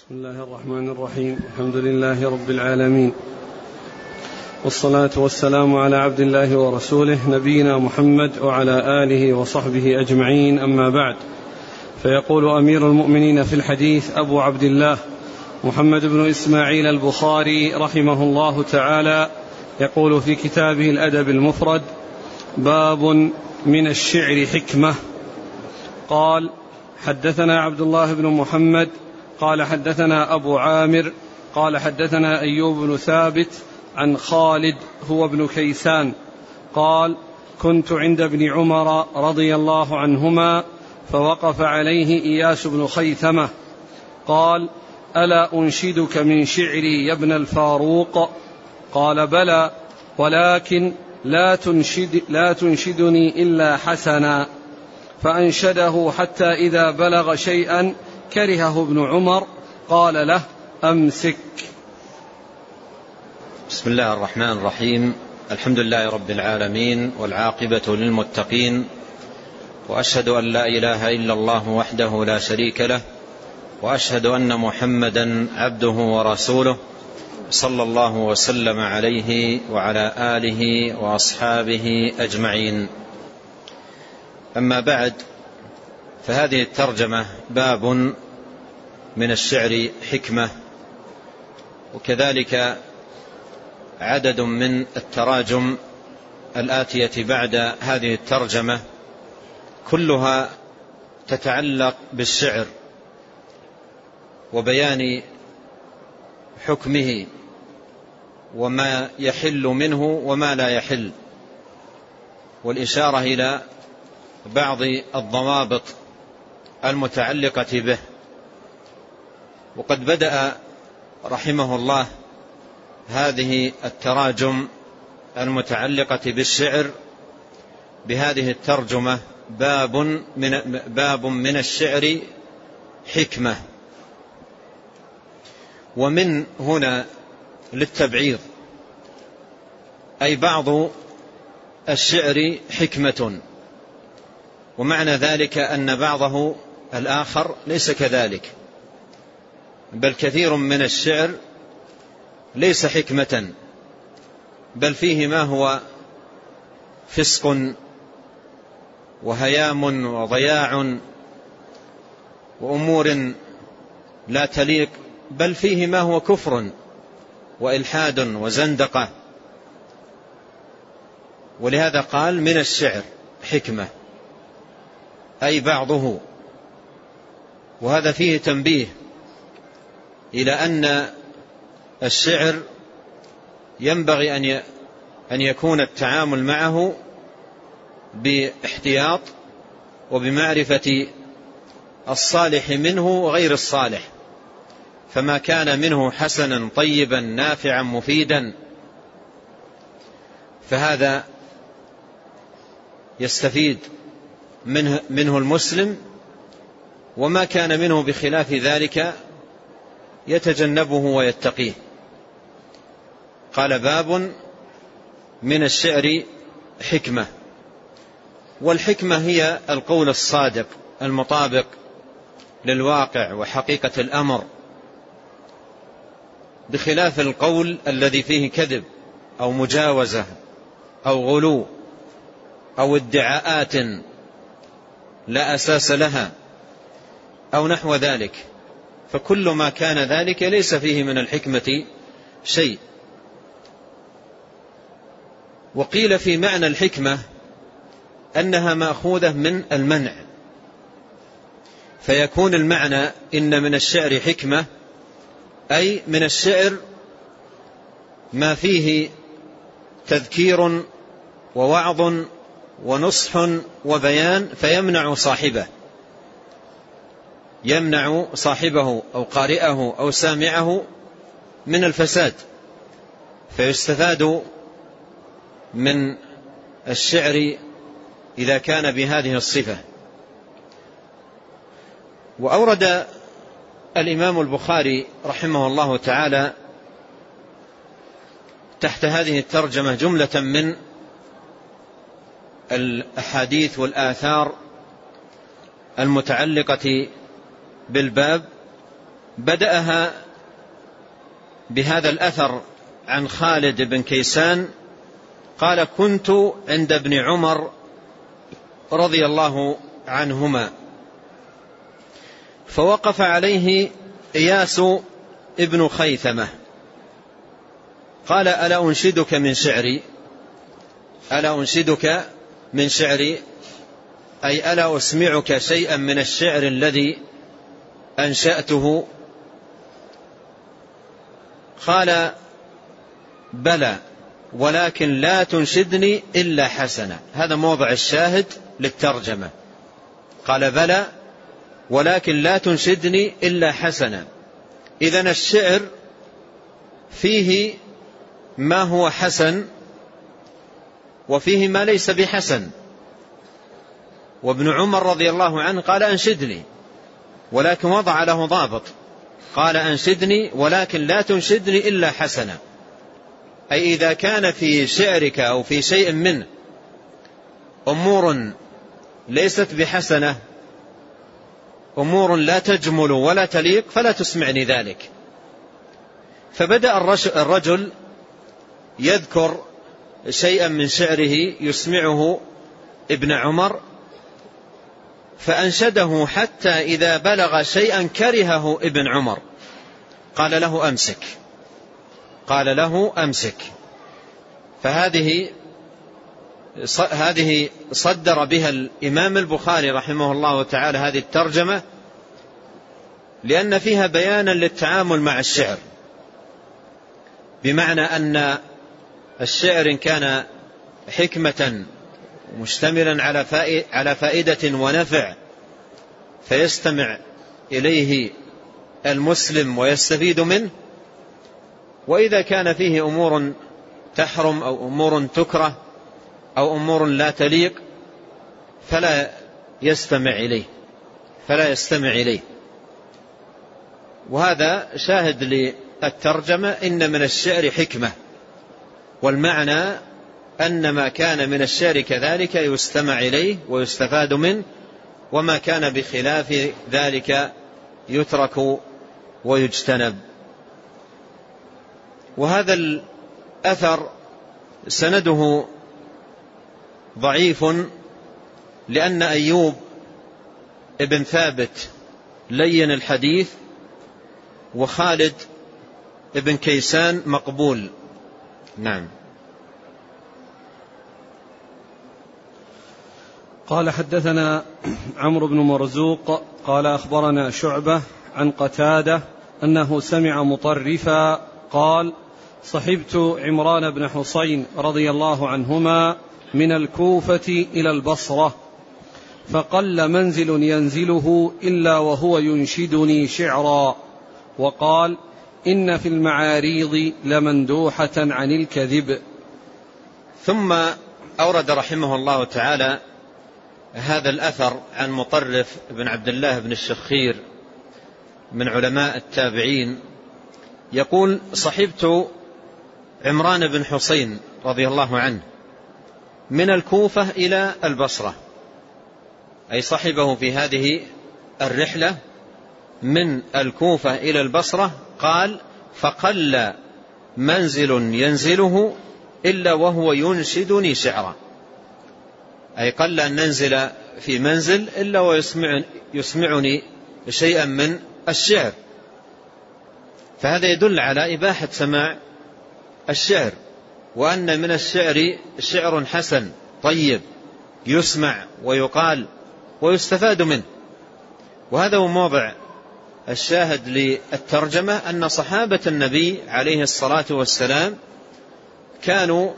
بسم الله الرحمن الرحيم. الحمد لله رب العالمين، والصلاة والسلام على عبد الله ورسوله نبينا محمد وعلى آله وصحبه أجمعين، أما بعد. فيقول أمير المؤمنين في الحديث أبو عبد الله محمد بن إسماعيل البخاري رحمه الله تعالى، يقول في كتابه الأدب المفرد: باب من الشعر حكمة. قال: حدثنا عبد الله بن محمد قال حدثنا أبو عامر قال حدثنا أيوب بن ثابت عن خالد هو ابن كيسان قال: كنت عند ابن عمر رضي الله عنهما فوقف عليه إياس بن خيثمة قال: ألا أنشدك من شعري يا ابن الفاروق؟ قال: بلى، ولكن لا تنشدني إلا حسنا. فأنشده حتى إذا بلغ شيئا كرهه ابن عمر قال له: أمسك. بسم الله الرحمن الرحيم. الحمد لله رب العالمين، والعاقبة للمتقين، وأشهد أن لا إله إلا الله وحده لا شريك له، وأشهد أن محمدا عبده ورسوله، صلى الله وسلم عليه وعلى آله وأصحابه أجمعين. أما بعد، فهذه الترجمة باب من الشعر حكمة، وكذلك عدد من التراجم الآتية بعد هذه الترجمة كلها تتعلق بالشعر وبيان حكمه وما يحل منه وما لا يحل، والإشارة إلى بعض الضوابط المتعلقة به. وقد بدأ رحمه الله هذه التراجم المتعلقة بالشعر بهذه الترجمة: باب من الشعر حكمة. ومن هنا للتبعيض، أي بعض الشعر حكمة، ومعنى ذلك أن بعضه الآخر ليس كذلك، بل كثير من الشعر ليس حكمة، بل فيه ما هو فسق وهيام وضياع وأمور لا تليق، بل فيه ما هو كفر وإلحاد وزندقة. ولهذا قال: من الشعر حكمة، أي بعضه. وهذا فيه تنبيه إلى أن الشعر ينبغي أن يكون التعامل معه باحتياط وبمعرفة الصالح منه وغير الصالح، فما كان منه حسنا طيبا نافعا مفيدا فهذا يستفيد منه المسلم، وما كان منه بخلاف ذلك يتجنبه ويتقيه. قال: باب من الشعر حكمة. والحكمة هي القول الصادق المطابق للواقع وحقيقة الأمر، بخلاف القول الذي فيه كذب أو مجاوزة أو غلو أو ادعاءات لا أساس لها أو نحو ذلك، فكل ما كان ذلك ليس فيه من الحكمة شيء. وقيل في معنى الحكمة أنها مأخوذة من المنع، فيكون المعنى إن من الشعر حكمة، أي من الشعر ما فيه تذكير ووعظ ونصح وبيان، فيمنع صاحبه أو قارئه أو سامعه من الفساد، فيستفاد من الشعر إذا كان بهذه الصفة. وأورد الإمام البخاري رحمه الله تعالى تحت هذه الترجمة جملة من الأحاديث والآثار المتعلقة بالباب، بدأها بهذا الأثر عن خالد بن كيسان قال: كنت عند ابن عمر رضي الله عنهما فوقف عليه إياس ابن خيثمة قال: ألا أنشدك من شعري؟ ألا أنشدك من شعري أي ألا أسمعك شيئا من الشعر الذي أنشأته؟ قال: بلى، ولكن لا تنشدني إلا حسنا. هذا موضع الشاهد للترجمة. قال: بلى، ولكن لا تنشدني إلا حسنا. إذن الشعر فيه ما هو حسن وفيه ما ليس بحسن. وابن عمر رضي الله عنه قال: أنشدني، ولكن وضع له ضابط، قال: أنشدني ولكن لا تنشدني إلا حسنا. أي إذا كان في شعرك أو في شيء منه أمور ليست بحسنة، أمور لا تجمل ولا تليق، فلا تسمعني ذلك. فبدأ الرجل يذكر شيئا من شعره يسمعه ابن عمر، فأنشده حتى إذا بلغ شيئا كرهه ابن عمر قال له: أمسك، قال له: أمسك. فهذه صدر بها الإمام البخاري رحمه الله تعالى هذه الترجمة، لأن فيها بيانا للتعامل مع الشعر، بمعنى أن الشعر إن كان حكمة مشتملا على فائدة ونفع فيستمع إليه المسلم ويستفيد منه، وإذا كان فيه أمور تحرم أو أمور تكره أو أمور لا تليق فلا يستمع إليه. وهذا شاهد للترجمة: إن من الشعر حكمة، والمعنى أن ما كان من الشعر كذلك يستمع إليه ويستفاد منه، وما كان بخلاف ذلك يترك ويجتنب. وهذا الأثر سنده ضعيف، لأن أيوب ابن ثابت لين الحديث، وخالد ابن كيسان مقبول. نعم. قال: حدثنا عمرو بن مرزوق قال: أخبرنا شعبة عن قتادة أنه سمع مطرفا قال: صحبت عمران بن حسين رضي الله عنهما من الكوفة إلى البصرة، فقل منزل ينزله إلا وهو ينشدني شعرا، وقال: إن في المعاريض لمندوحة عن الكذب. ثم أورد رحمه الله تعالى هذا الأثر عن مطرف بن عبد الله بن الشخير من علماء التابعين، يقول: صحبت عمران بن حسين رضي الله عنه من الكوفة إلى البصرة، أي صحبه في هذه الرحلة من الكوفة إلى البصرة. قال: فقل منزل ينزله إلا وهو ينشدني شعرا، أي قل أن ننزل في منزل إلا ويسمعني شيئا من الشعر. فهذا يدل على إباحة سماع الشعر، وأن من الشعر شعر حسن طيب يسمع ويقال ويستفاد منه. وهذا هو موضع الشاهد للترجمة، أن صحابة النبي عليه الصلاة والسلام كانوا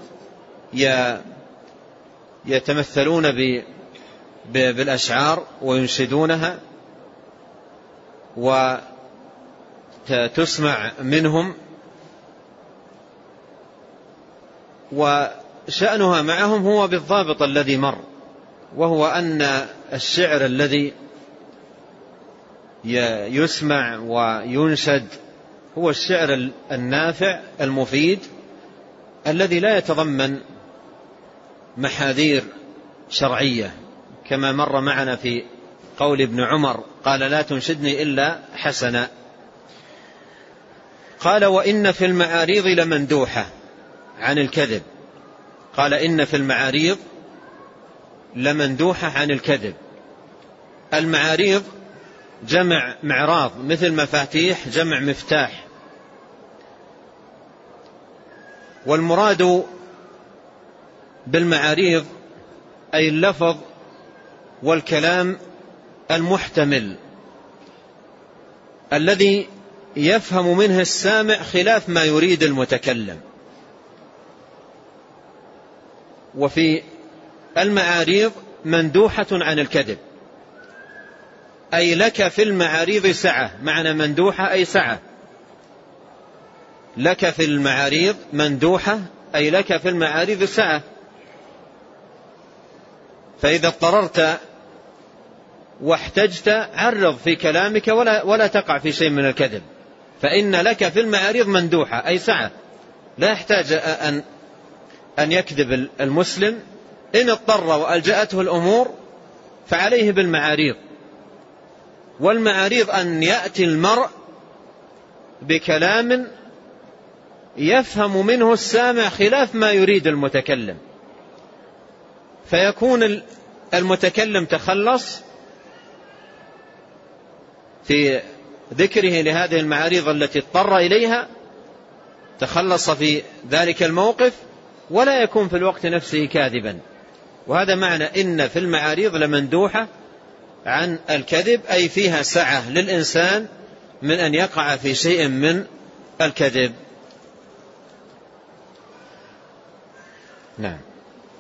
يتمثلون بالأشعار وينشدونها وتسمع منهم، وشأنها معهم هو بالضابط الذي مر، وهو أن الشعر الذي يسمع وينشد هو الشعر النافع المفيد الذي لا يتضمن محاذير شرعية، كما مر معنا في قول ابن عمر قال: لا تنشدني إلا حسنا. قال وإن في المعاريض لمندوحة عن الكذب. قال إن في المعاريض لمندوحة عن الكذب. المعاريض جمع معراض، مثل مفاتيح جمع مفتاح. والمراد بالمعاريض أي اللفظ والكلام المحتمل الذي يفهم منه السامع خلاف ما يريد المتكلم. وفي المعاريض مندوحة عن الكذب، أي لك في المعاريض سعة. معنى مندوحة أي سعة. لك في المعاريض مندوحة أي لك في المعاريض سعة. فإذا اضطررت واحتجت عرض في كلامك ولا تقع في شيء من الكذب. فإن لك في المعاريض مندوحة أي سعة، لا يحتاج أن يكذب المسلم. إن اضطر وألجأته الأمور فعليه بالمعاريض. والمعاريض أن يأتي المرء بكلام يفهم منه السامع خلاف ما يريد المتكلم، فيكون المتكلم تخلص في ذكره لهذه المعاريض التي اضطر إليها، تخلص في ذلك الموقف، ولا يكون في الوقت نفسه كاذبا. وهذا معنى إن في المعاريض لمندوحة عن الكذب، أي فيها سعة للإنسان من أن يقع في شيء من الكذب. نعم.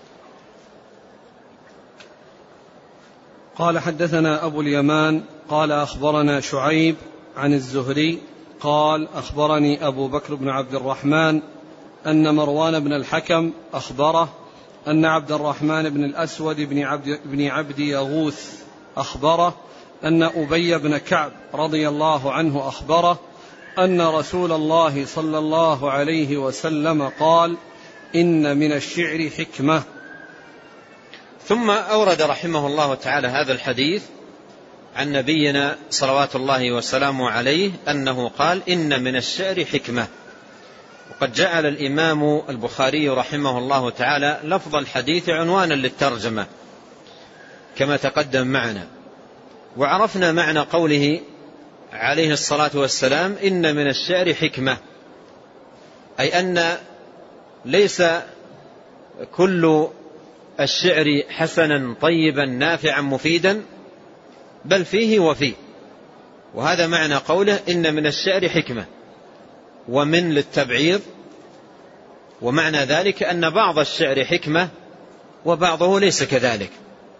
قال حدثنا أبو اليمان قال أخبرنا شعيب عن الزهري قال أخبرني أبو بكر بن عبد الرحمن أن مروان بن الحكم أخبره أن عبد الرحمن بن الأسود بن عبد يغوث أخبره أن أبي بن كعب رضي الله عنه أخبره أن رسول الله صلى الله عليه وسلم قال إن من الشعر حكمة. ثم أورد رحمه الله تعالى هذا الحديث عن نبينا صلوات الله وسلامه عليه أنه قال إن من الشعر حكمة. وقد جعل الإمام البخاري رحمه الله تعالى لفظ الحديث عنوانا للترجمة كما تقدم معنا. وعرفنا معنى قوله عليه الصلاة والسلام إن من الشعر حكمة، أي أن ليس كل الشعر حسنا طيبا نافعا مفيدا، بل فيه وفيه. وهذا معنى قوله إن من الشعر حكمة، ومن للتبعيض. ومعنى ذلك أن بعض الشعر حكمة وبعضه ليس كذلك.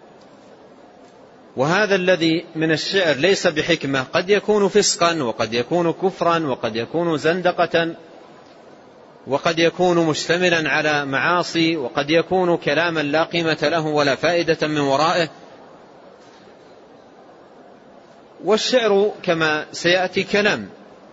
وهذا الذي من الشعر ليس بحكمة قد يكون فسقا، وقد يكون كفرا، وقد يكون زندقة، وقد يكون مشتملا على معاصي، وقد يكون كلاما لا قيمة له ولا فائدة من ورائه. والشعر كما سيأتي كلام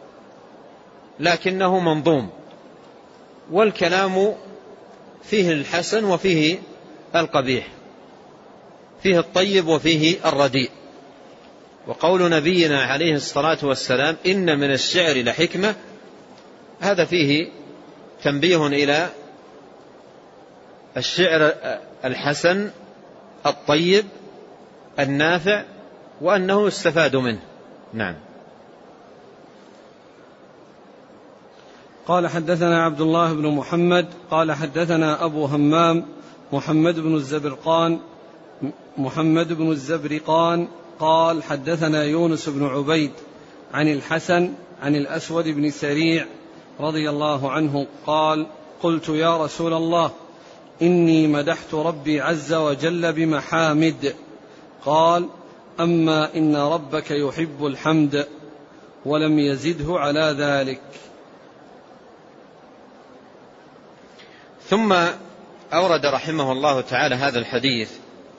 لكنه منظوم، والكلام فيه الحسن وفيه القبيح، فيه الطيب وفيه الرديء. وقول نبينا عليه الصلاة والسلام إن من الشعر لحكمة، هذا فيه تنبيه إلى الشعر الحسن الطيب النافع، وأنه يستفاد منه. نعم. قال حدثنا عبد الله بن محمد قال حدثنا أبو همام محمد بن الزبرقان قال حدثنا يونس بن عبيد عن الحسن عن الأسود بن سريع رضي الله عنه قال قلت يا رسول الله إني مدحت ربي عز وجل بمحامد. قال أما إن ربك يحب الحمد، ولم يزده على ذلك. ثم أورد رحمه الله تعالى هذا الحديث.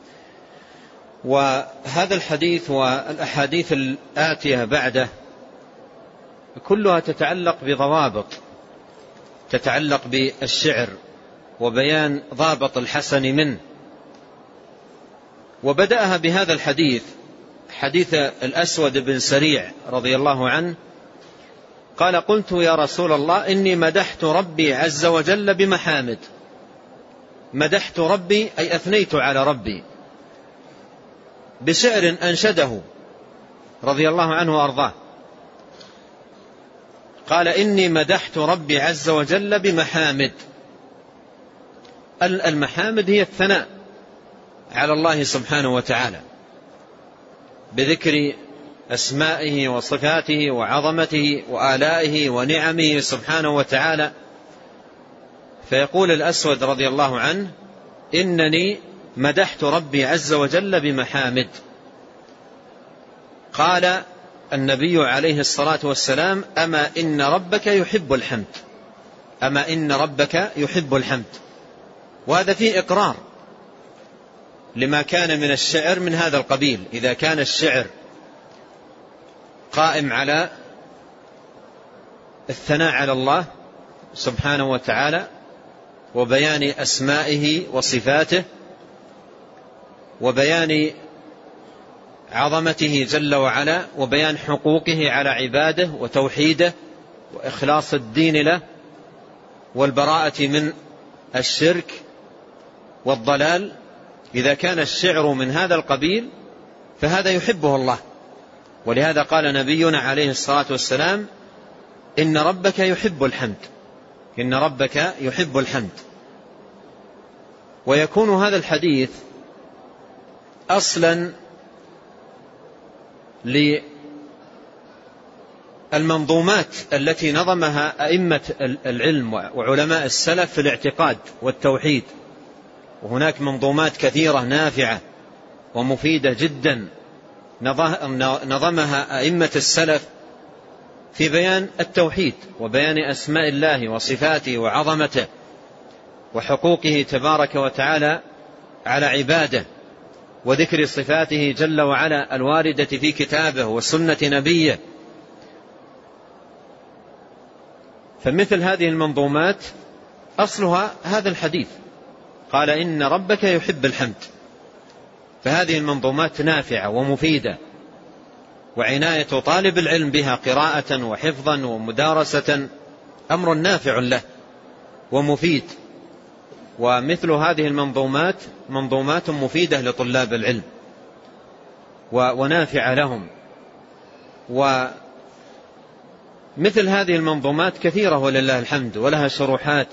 وهذا الحديث والأحاديث الآتية بعده كلها تتعلق بضوابط، تتعلق بالشعر وبيان ضابط الحسن منه. وبدأها بهذا الحديث، حديث الأسود بن سريع رضي الله عنه، قال قلت يا رسول الله إني مدحت ربي عز وجل بمحامد. مدحت ربي أي أثنيت على ربي بشعر أنشده رضي الله عنه وأرضاه. قال إني مدحت ربي عز وجل بمحامد. المحامد هي الثناء على الله سبحانه وتعالى بذكر أسمائه وصفاته وعظمته وآلائه ونعمه سبحانه وتعالى. فيقول الأسود رضي الله عنه إنني مدحت ربي عز وجل بمحامد. قال النبي عليه الصلاة والسلام أما إن ربك يحب الحمد. أما إن ربك يحب الحمد. وهذا فيه إقرار لما كان من الشعر من هذا القبيل. إذا كان الشعر قائم على الثناء على الله سبحانه وتعالى وبيان أسمائه وصفاته وبيان عظمته جل وعلا وبيان حقوقه على عباده وتوحيده وإخلاص الدين له والبراءة من الشرك والضلال، إذا كان الشعر من هذا القبيل فهذا يحبه الله. ولهذا قال نبينا عليه الصلاة والسلام إن ربك يحب الحمد. إن ربك يحب الحمد. ويكون هذا الحديث أصلا للمنظومات التي نظمها أئمة العلم وعلماء السلف في الاعتقاد والتوحيد. وهناك منظومات كثيرة نافعة ومفيدة جدا نظمها أئمة السلف في بيان التوحيد وبيان أسماء الله وصفاته وعظمته وحقوقه تبارك وتعالى على عباده وذكر صفاته جل وعلا الواردة في كتابه وسنة نبيه. فمثل هذه المنظومات أصلها هذا الحديث قال إن ربك يحب الحمد. فهذه المنظومات نافعة ومفيدة وعناية طالب العلم بها قراءة وحفظا ومدارسة أمر نافع له ومفيد. ومثل هذه المنظومات منظومات مفيدة لطلاب العلم ونافعة لهم. ومثل هذه المنظومات كثيرة ولله الحمد ولها شروحات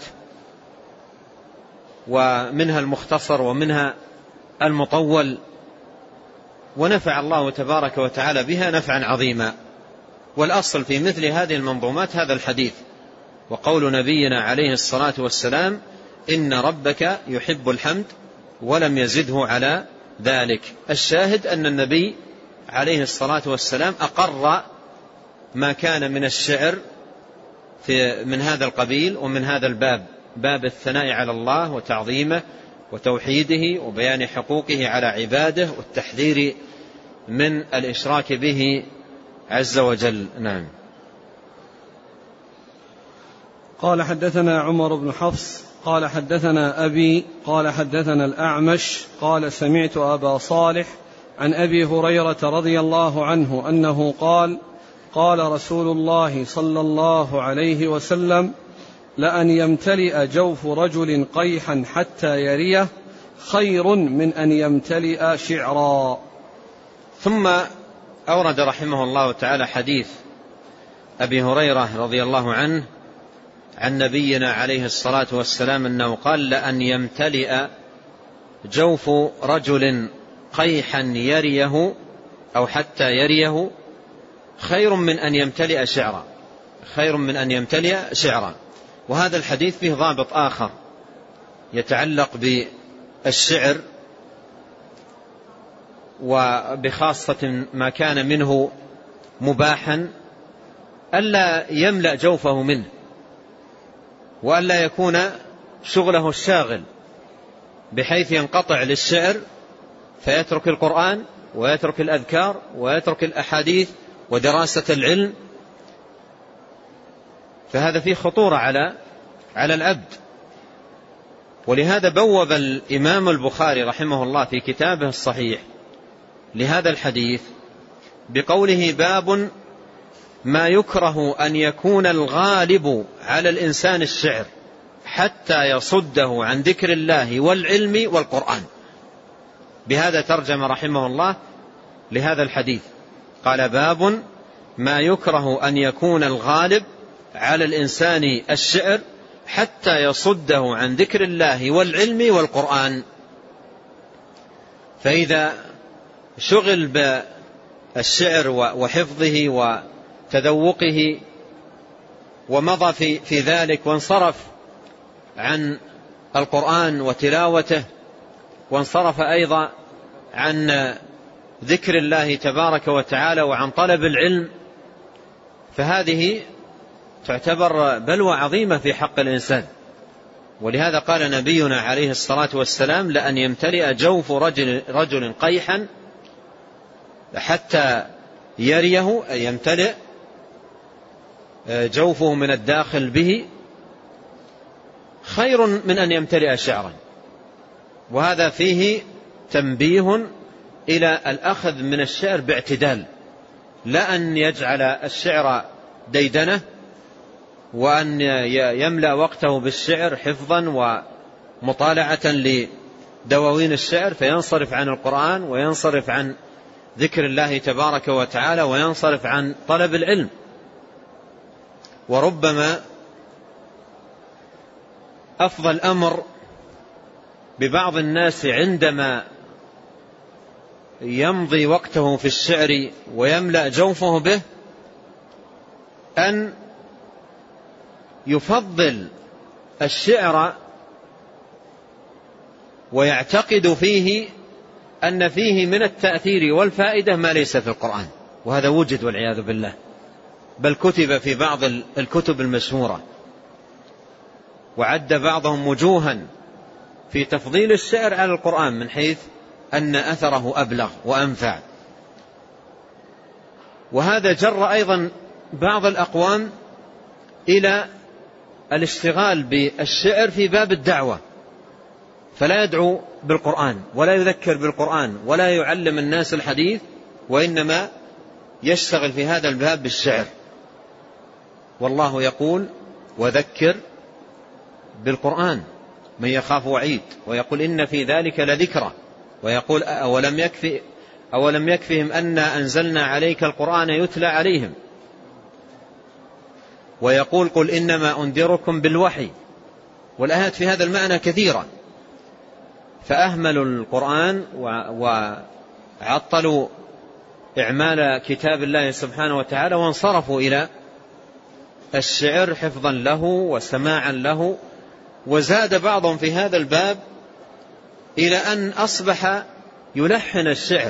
ومنها المختصر ومنها المطول ونفع الله تبارك وتعالى بها نفعا عظيما. والأصل في مثل هذه المنظومات هذا الحديث وقول نبينا عليه الصلاة والسلام إن ربك يحب الحمد ولم يزده على ذلك. الشاهد أن النبي عليه الصلاة والسلام أقر ما كان من الشعر من هذا القبيل ومن هذا الباب، باب الثناء على الله وتعظيمه وتوحيده وبيان حقوقه على عباده والتحذير من الإشراك به عز وجل. نعم. قال حدثنا عمر بن حفص قال حدثنا أبي قال حدثنا الأعمش قال سمعت أبا صالح عن أبي هريرة رضي الله عنه أنه قال قال رسول الله صلى الله عليه وسلم لأن يمتلئ جوف رجل قيحا حتى يريه خير من أن يمتلئ شعرا. ثم أورد رحمه الله تعالى حديث أبي هريرة رضي الله عنه عن نبينا عليه الصلاة والسلام أنه قال لأن يمتلئ جوف رجل قيحا يريه أو حتى يريه خير من أن يمتلئ شعرا. خير من أن يمتلئ شعرا. وهذا الحديث فيه ضابط آخر يتعلق بالشعر وبخاصة ما كان منه مباحا ألا يملأ جوفه منه وألا يكون شغله الشاغل بحيث ينقطع للشعر فيترك القرآن ويترك الأذكار ويترك الأحاديث ودراسة العلم. فهذا فيه خطورة على العبد. ولهذا بوب الإمام البخاري رحمه الله في كتابه الصحيح لهذا الحديث بقوله باب ما يكره أن يكون الغالب على الإنسان الشعر حتى يصده عن ذكر الله والعلم والقرآن. بهذا ترجم رحمه الله لهذا الحديث، قال: باب ما يكره أن يكون الغالب على الإنسان الشعر حتى يصده عن ذكر الله والعلم والقرآن. فإذا شغل بالشعر وحفظه وتذوقه ومضى في ذلك وانصرف عن القرآن وتلاوته، وانصرف أيضا عن ذكر الله تبارك وتعالى وعن طلب العلم، فهذه تعتبر بلوى عظيمة في حق الإنسان. ولهذا قال نبينا عليه الصلاة والسلام: لأن يمتلئ جوف رجل قيحا حتى يريه، أي يمتلئ جوفه من الداخل به، خير من أن يمتلئ شعرا. وهذا فيه تنبيه إلى الأخذ من الشعر باعتدال، لا أن يجعل الشعر ديدنة وأن يملأ وقته بالشعر حفظا ومطالعة لدواوين الشعر، فينصرف عن القرآن وينصرف عن ذكر الله تبارك وتعالى وينصرف عن طلب العلم. وربما أفضل الأمر ببعض الناس عندما يمضي وقته في الشعر ويملأ جوفه به أن يفضل الشعر ويعتقد فيه أن فيه من التأثير والفائدة ما ليس في القرآن، وهذا وجد والعياذ بالله، بل كتب في بعض الكتب المشهورة، وعد بعضهم وجوها في تفضيل الشعر على القرآن من حيث أن أثره أبلغ وأنفع. وهذا جر أيضا بعض الأقوام إلى الاشتغال بالشعر في باب الدعوة، فلا يدعو بالقرآن ولا يذكر بالقرآن ولا يعلم الناس الحديث، وإنما يشتغل في هذا الباب بالشعر. والله يقول: وذكر بالقرآن من يخاف وعيد، ويقول: إن في ذلك لذكرى، ويقول: أولم يكفهم أنا أنزلنا عليك القرآن يتلى عليهم، ويقول: قل إنما أنذركم بالوحي. والآيات في هذا المعنى كثيرة، فأهملوا القرآن وعطلوا إعمال كتاب الله سبحانه وتعالى، وانصرفوا إلى الشعر حفظا له وسماعا له. وزاد بعضهم في هذا الباب إلى أن أصبح يلحن الشعر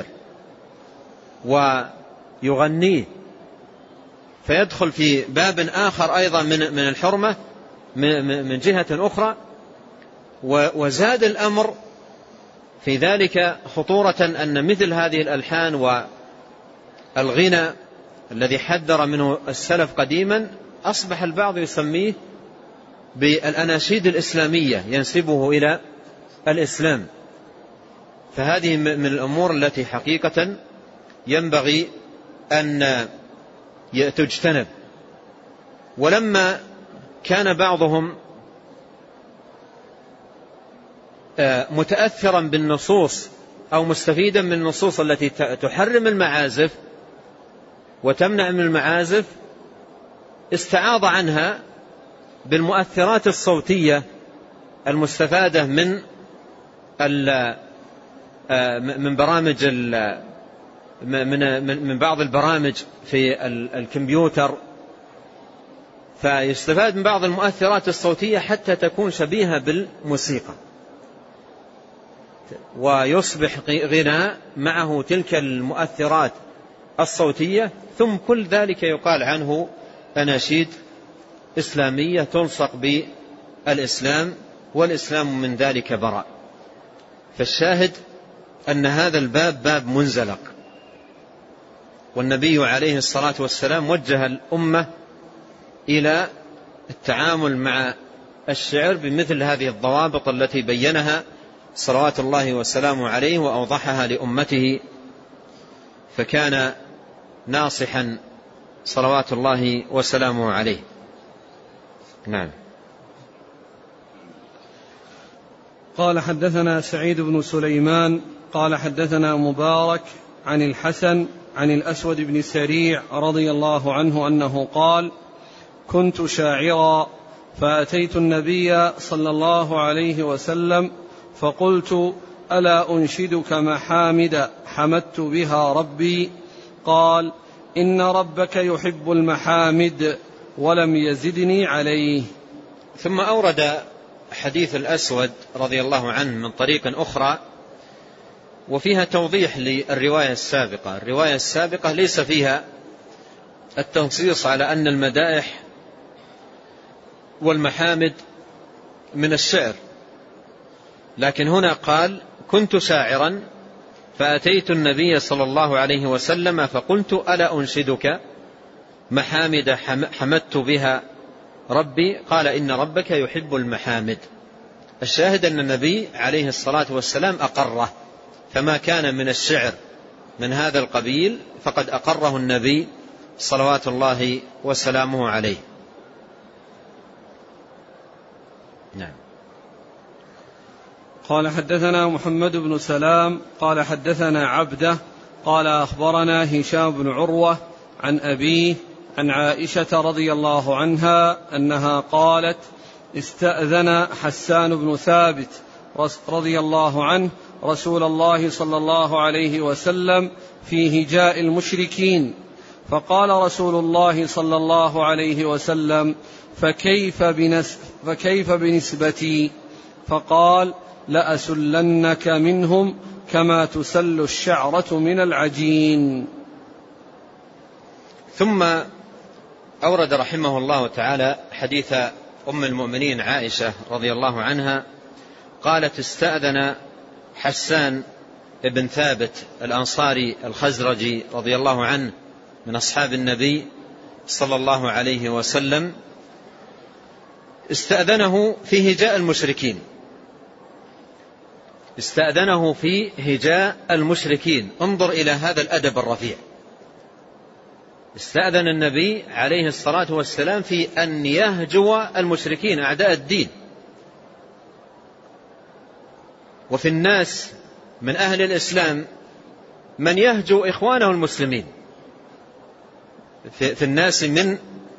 ويغنيه، فيدخل في باب آخر أيضا من الحرمة من جهة أخرى. وزاد الأمر في ذلك خطورة أن مثل هذه الألحان والغنى الذي حذر منه السلف قديما أصبح البعض يسميه بالأناشيد الإسلامية، ينسبه إلى الإسلام. فهذه من الأمور التي حقيقة ينبغي أن تجتنب. ولما كان بعضهم متأثرا بالنصوص أو مستفيدا من النصوص التي تحرم المعازف وتمنع من المعازف، استعاض عنها بالمؤثرات الصوتية المستفادة من برامج من بعض البرامج في الكمبيوتر، فيستفاد من بعض المؤثرات الصوتية حتى تكون شبيهة بالموسيقى، ويصبح غناء معه تلك المؤثرات الصوتية، ثم كل ذلك يقال عنه أناشيد إسلامية تلصق بالإسلام، والإسلام من ذلك براء. فالشاهد أن هذا الباب باب منزلق، والنبي عليه الصلاة والسلام وجه الأمة إلى التعامل مع الشعر بمثل هذه الضوابط التي بينها صلوات الله وسلامه عليه وأوضحها لأمته، فكان ناصحا صلوات الله وسلامه عليه. نعم. قال حدثنا سعيد بن سليمان قال حدثنا مبارك عن الحسن عن الأسود بن سريع رضي الله عنه أنه قال: كنت شاعرا فأتيت النبي صلى الله عليه وسلم فقلت: ألا أنشدك محامد حمدت بها ربي؟ قال: إن ربك يحب المحامد، ولم يزدني عليه. ثم أورد حديث الأسود رضي الله عنه من طريق أخرى وفيها توضيح للرواية السابقة. الرواية السابقة ليس فيها التنصيص على أن المدائح والمحامد من الشعر، لكن هنا قال: كنت شاعرا فأتيت النبي صلى الله عليه وسلم فقلت: ألا أنشدك محامد حمدت بها ربي؟ قال: إن ربك يحب المحامد. الشاهد أن النبي عليه الصلاة والسلام أقره، فما كان من الشعر من هذا القبيل فقد أقره النبي صلوات الله وسلامه عليه. نعم. قال حدثنا محمد بن سلام قال حدثنا عبده قال أخبرنا هشام بن عروة عن أبيه عن عائشة رضي الله عنها أنها قالت: استأذن حسان بن ثابت رضي الله عنه رسول الله صلى الله عليه وسلم في هجاء المشركين، فقال رسول الله صلى الله عليه وسلم: فكيف بنسبتي؟ فقال: لأسلنك منهم كما تسل الشعرة من العجين. ثم أورد رحمه الله تعالى حديث أم المؤمنين عائشة رضي الله عنها قالت: استأذن حسان بن ثابت الأنصاري الخزرجي رضي الله عنه من أصحاب النبي صلى الله عليه وسلم، استأذنه في هجاء المشركين. استأذنه في هجاء المشركين. انظر إلى هذا الأدب الرفيع. استأذن النبي عليه الصلاة والسلام في أن يهجو المشركين أعداء الدين. وفي الناس من أهل الإسلام من يهجو إخوانه المسلمين، في الناس من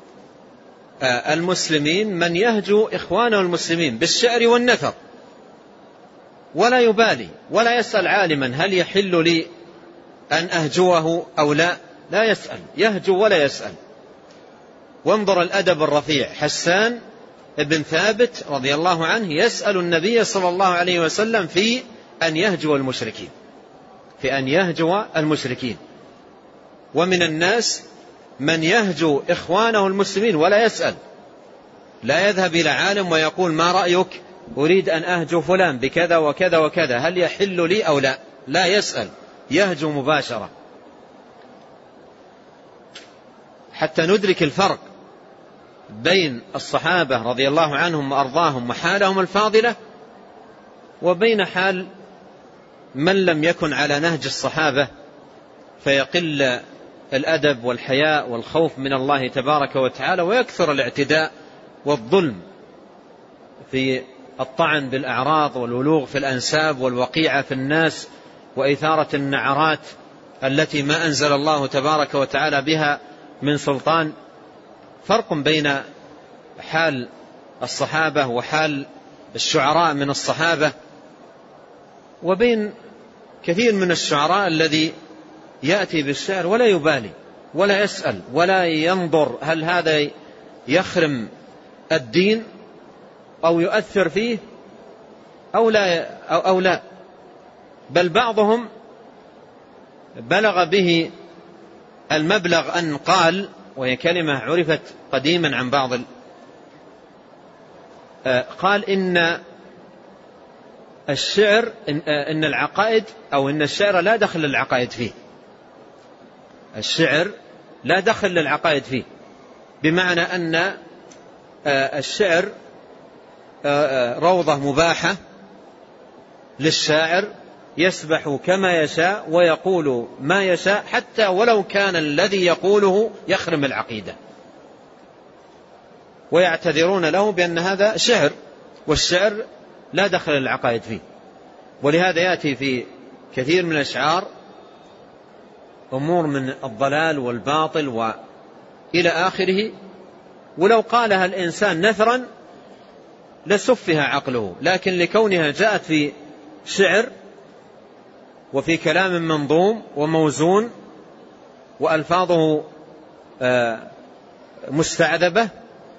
المسلمين من يهجو إخوانه المسلمين بالشعر والنثر، ولا يبالي ولا يسأل عالما هل يحل لي أن أهجوه أو لا. لا يسأل، يهجو ولا يسأل. وانظر الأدب الرفيع. حسان بن ثابت رضي الله عنه يسأل النبي صلى الله عليه وسلم في أن يهجو المشركين، في أن يهجو المشركين. ومن الناس من يهجو إخوانه المسلمين ولا يسأل، لا يذهب إلى عالم ويقول: ما رأيك؟ أريد أن أهجو فلان بكذا وكذا وكذا، هل يحل لي أو لا؟ لا يسأل، يهجو مباشرة. حتى ندرك الفرق بين الصحابة رضي الله عنهم وأرضاهم وحالهم الفاضلة وبين حال من لم يكن على نهج الصحابة فيقل الأدب والحياء والخوف من الله تبارك وتعالى، ويكثر الاعتداء والظلم في الطعن بالأعراض والولوغ في الأنساب والوقيعة في الناس وإثارة النعرات التي ما أنزل الله تبارك وتعالى بها من سلطان. فرق بين حال الصحابة وحال الشعراء من الصحابة وبين كثير من الشعراء الذي يأتي بالشعر ولا يبالي ولا يسأل ولا ينظر هل هذا يخرم الدين أو يؤثر فيه أو لا. بل بعضهم بلغ به المبلغ أن قال، وهي كلمة عرفت قديما عن بعض قال: إن الشعر إن العقائد أو إن الشعر لا دخل للعقائد فيه. الشعر لا دخل للعقائد فيه، بمعنى أن الشعر روضة مباحة للشاعر يسبح كما يشاء ويقول ما يشاء، حتى ولو كان الذي يقوله يخرم العقيدة، ويعتذرون له بأن هذا شعر، والشعر لا دخل العقائد فيه. ولهذا يأتي في كثير من الأشعار أمور من الضلال والباطل وإلى آخره، ولو قالها الإنسان نثرا لسفها عقله، لكن لكونها جاءت في شعر وفي كلام منظوم وموزون وألفاظه مستعذبة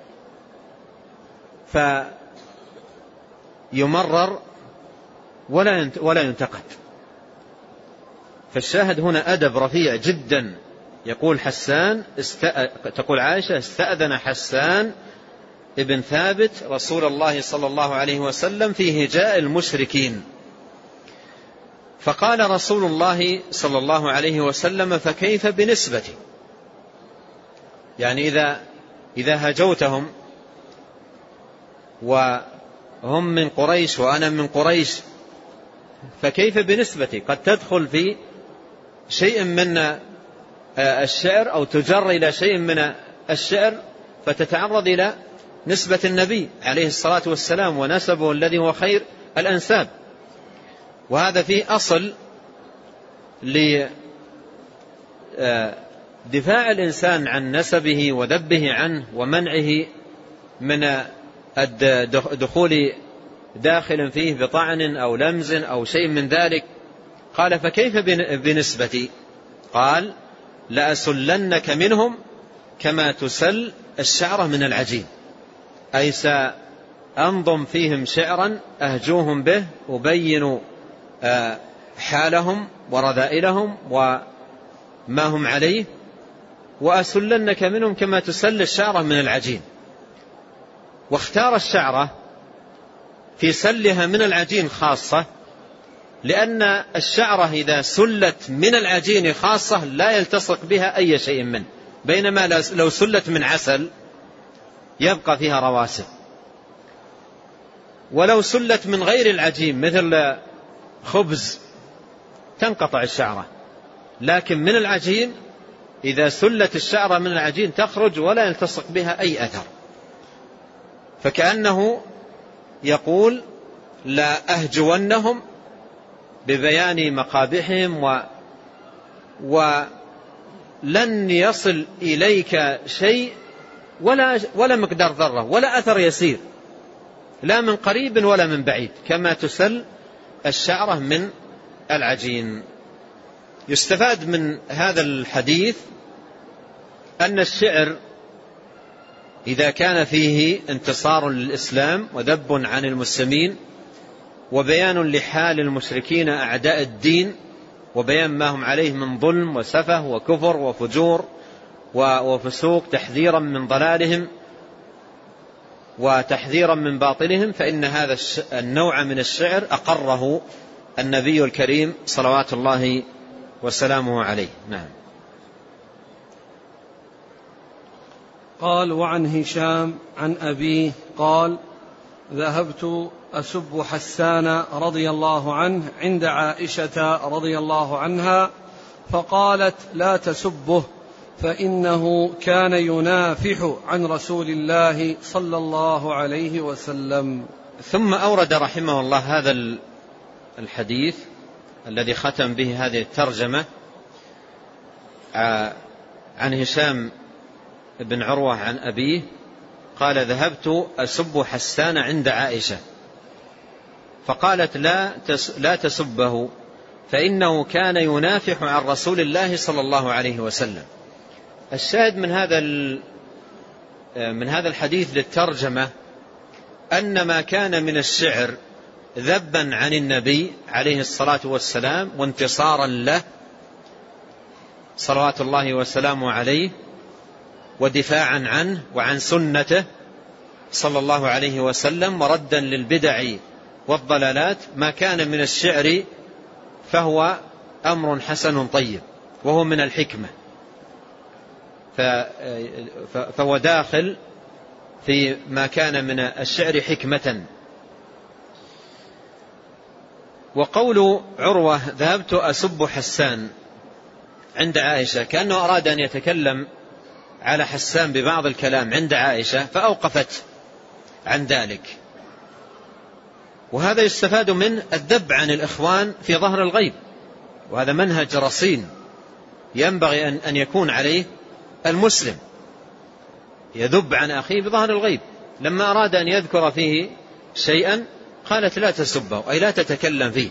فيمرر ولا ينتقد. فالشاهد هنا أدب رفيع جدا. يقول تقول عائشة: استأذن حسان ابن ثابت رسول الله صلى الله عليه وسلم في هجاء المشركين، فقال رسول الله صلى الله عليه وسلم: فكيف بنسبتي؟ يعني إذا هجوتهم وهم من قريش وأنا من قريش، فكيف بنسبتي؟ قد تدخل في شيء من الشعر أو تجر إلى شيء من الشعر فتتعرض إلى نسبة النبي عليه الصلاة والسلام ونسبه الذي هو خير الأنساب. وهذا فيه أصل لدفاع الإنسان عن نسبه وذبه عنه ومنعه من الدخول داخل فيه بطعن أو لمز أو شيء من ذلك. قال: فكيف بنسبتي؟ قال: لأسلنك منهم كما تسل الشعرة من العجين، أي سأنظم فيهم شعرا أهجوهم به أبين حالهم ورذائلهم وما هم عليه، وأسلنك منهم كما تسل الشعرة من العجين. واختار الشعرة في سلها من العجين خاصة، لأن الشعرة إذا سلت من العجين خاصة لا يلتصق بها أي شيء منه، بينما لو سلت من عسل يبقى فيها رواسب. ولو سلت من غير العجين مثل خبز تنقطع الشعرة، لكن من العجين إذا سلت الشعرة من العجين تخرج ولا يلتصق بها أي أثر. فكأنه يقول: لا أهجونهم ببيان مقابحهم ولن يصل إليك شيء ولا مقدار ذرة ولا أثر يسير، لا من قريب ولا من بعيد، كما تسل الشعرة من العجين. يستفاد من هذا الحديث أن الشعر إذا كان فيه انتصار للإسلام وذب عن المسلمين وبيان لحال المشركين أعداء الدين وبيان ما هم عليه من ظلم وسفه وكفر وفجور وفسوق، تحذيرا من ضلالهم وتحذيرا من باطلهم، فإن هذا النوع من الشعر أقره النبي الكريم صلوات الله وسلامه عليه. نعم. قال: وعن هشام عن أبيه قال: ذهبت أسب حسان رضي الله عنه عند عائشة رضي الله عنها، فقالت: لا تسبه فإنه كان ينافح عن رسول الله صلى الله عليه وسلم. ثم أورد رحمه الله هذا الحديث الذي ختم به هذه الترجمة عن هشام بن عروة عن أبيه قال: ذهبت أسب حسان عند عائشة، فقالت: لا تسبه فإنه كان ينافح عن رسول الله صلى الله عليه وسلم. الشاهد من هذا الحديث للترجمة أن ما كان من الشعر ذبا عن النبي عليه الصلاة والسلام وانتصارا له صلوات الله وسلامه عليه ودفاعا عنه وعن سنته صلى الله عليه وسلم وردا للبدع والضلالات، ما كان من الشعر فهو أمر حسن طيب وهو من الحكمة، فهو داخل في ما كان من الشعر حكمة. وقول عروة ذهبت أسب حسان عند عائشة كأنه أراد أن يتكلم على حسان ببعض الكلام عند عائشة فأوقفت عن ذلك. وهذا يستفاد من الذب عن الإخوان في ظهر الغيب، وهذا منهج رصين ينبغي أن يكون عليه المسلم، يذب عن أخيه بظهر الغيب. لما أراد أن يذكر فيه شيئا قالت لا تسبه أي لا تتكلم فيه،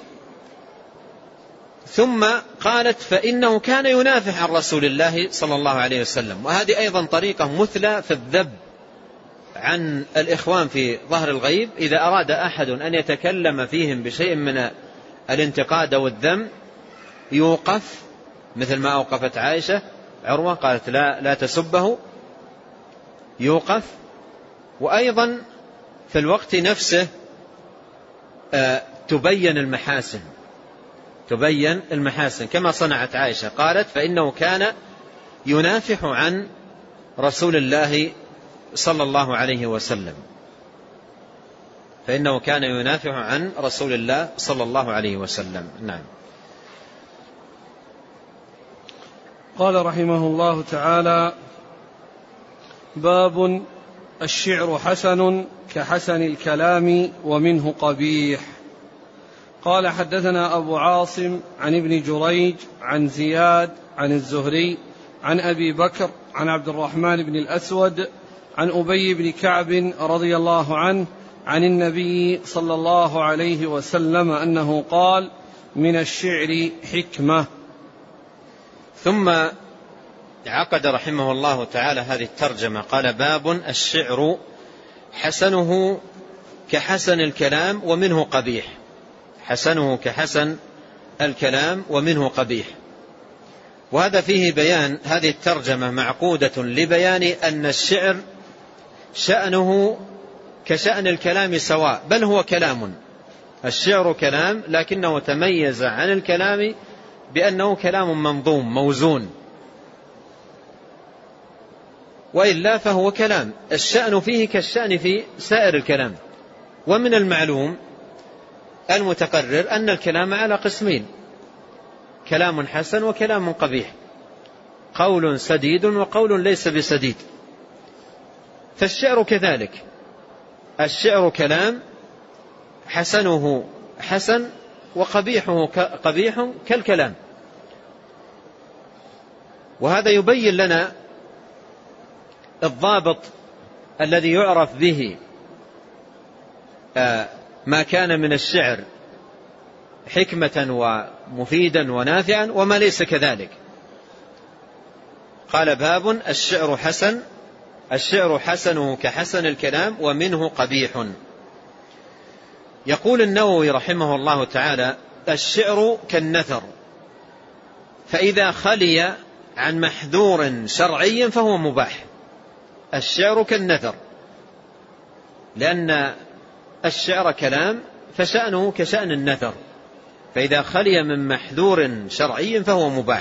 ثم قالت فإنه كان ينافح عن رسول الله صلى الله عليه وسلم. وهذه أيضا طريقة مثلى في الذب عن الإخوان في ظهر الغيب. إذا أراد أحد أن يتكلم فيهم بشيء من الانتقاد والذم يوقف، مثل ما أوقفت عائشة عروة قالت لا تسبه، يوقف. وأيضا في الوقت نفسه تبين المحاسن كما صنعت عائشة، قالت فإنه كان ينافح عن رسول الله صلى الله عليه وسلم، فإنه كان ينافح عن رسول الله صلى الله عليه وسلم. نعم. قال رحمه الله تعالى: باب الشعر حسن كحسن الكلام ومنه قبيح. قال حدثنا أبو عاصم عن ابن جريج عن زياد عن الزهري عن أبي بكر عن عبد الرحمن بن الأسود عن أبي بن كعب رضي الله عنه عن النبي صلى الله عليه وسلم أنه قال: من الشعر حكمة. ثم عقد رحمه الله تعالى هذه الترجمة، قال: باب الشعر حسنه كحسن الكلام ومنه قبيح. حسنه كحسن الكلام ومنه قبيح. وهذا فيه بيان، هذه الترجمة معقودة لبيان أن الشعر شأنه كشأن الكلام سواء، بل هو كلام. الشعر كلام، لكنه تميز عن الكلام بأنه كلام منظوم موزون، وإلا فهو كلام. الشأن فيه كالشأن في سائر الكلام. ومن المعلوم المتقرر أن الكلام على قسمين: كلام حسن وكلام قبيح، قول سديد وقول ليس بسديد. فالشعر كذلك، الشعر كلام حسنه حسن وقبيحه قبيح كالكلام. وهذا يبين لنا الضابط الذي يعرف به ما كان من الشعر حكمة ومفيدا ونافعا وما ليس كذلك. قال: باب الشعر حسن، الشعر حسنه كحسن الكلام ومنه قبيح. يقول النووي رحمه الله تعالى: الشعر كالنثر، فإذا خلي عن محذور شرعي فهو مباح. الشعر كالنثر، لأن الشعر كلام فشأنه كشأن النثر، فإذا خلي من محذور شرعي فهو مباح.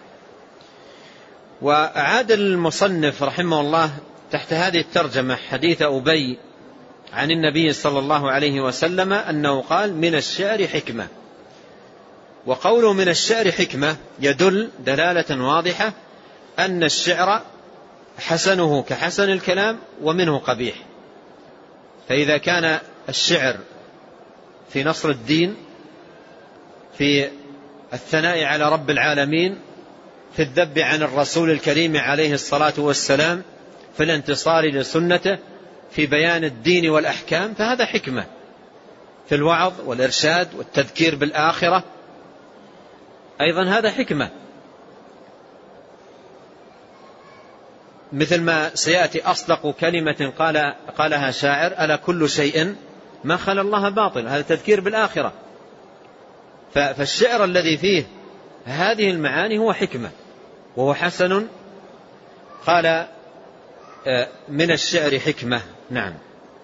وأعاد المصنف رحمه الله تحت هذه الترجمة حديث أبي عن النبي صلى الله عليه وسلم أنه قال: من الشعر حكمة. وقوله من الشعر حكمة يدل دلالة واضحة أن الشعر حسنه كحسن الكلام ومنه قبيح. فإذا كان الشعر في نصر الدين، في الثناء على رب العالمين، في الذب عن الرسول الكريم عليه الصلاة والسلام، في الانتصار لسنته، في بيان الدين والأحكام، فهذا حكمة. في الوعظ والإرشاد والتذكير بالآخرة أيضا هذا حكمة، مثل ما سيأتي: أصدق كلمة قالها شاعر ألا كل شيء ما خلا الله باطل. هذا تذكير بالآخرة. فالشعر الذي فيه هذه المعاني هو حكمة وهو حسن. قال: من الشعر حكمة. نعم.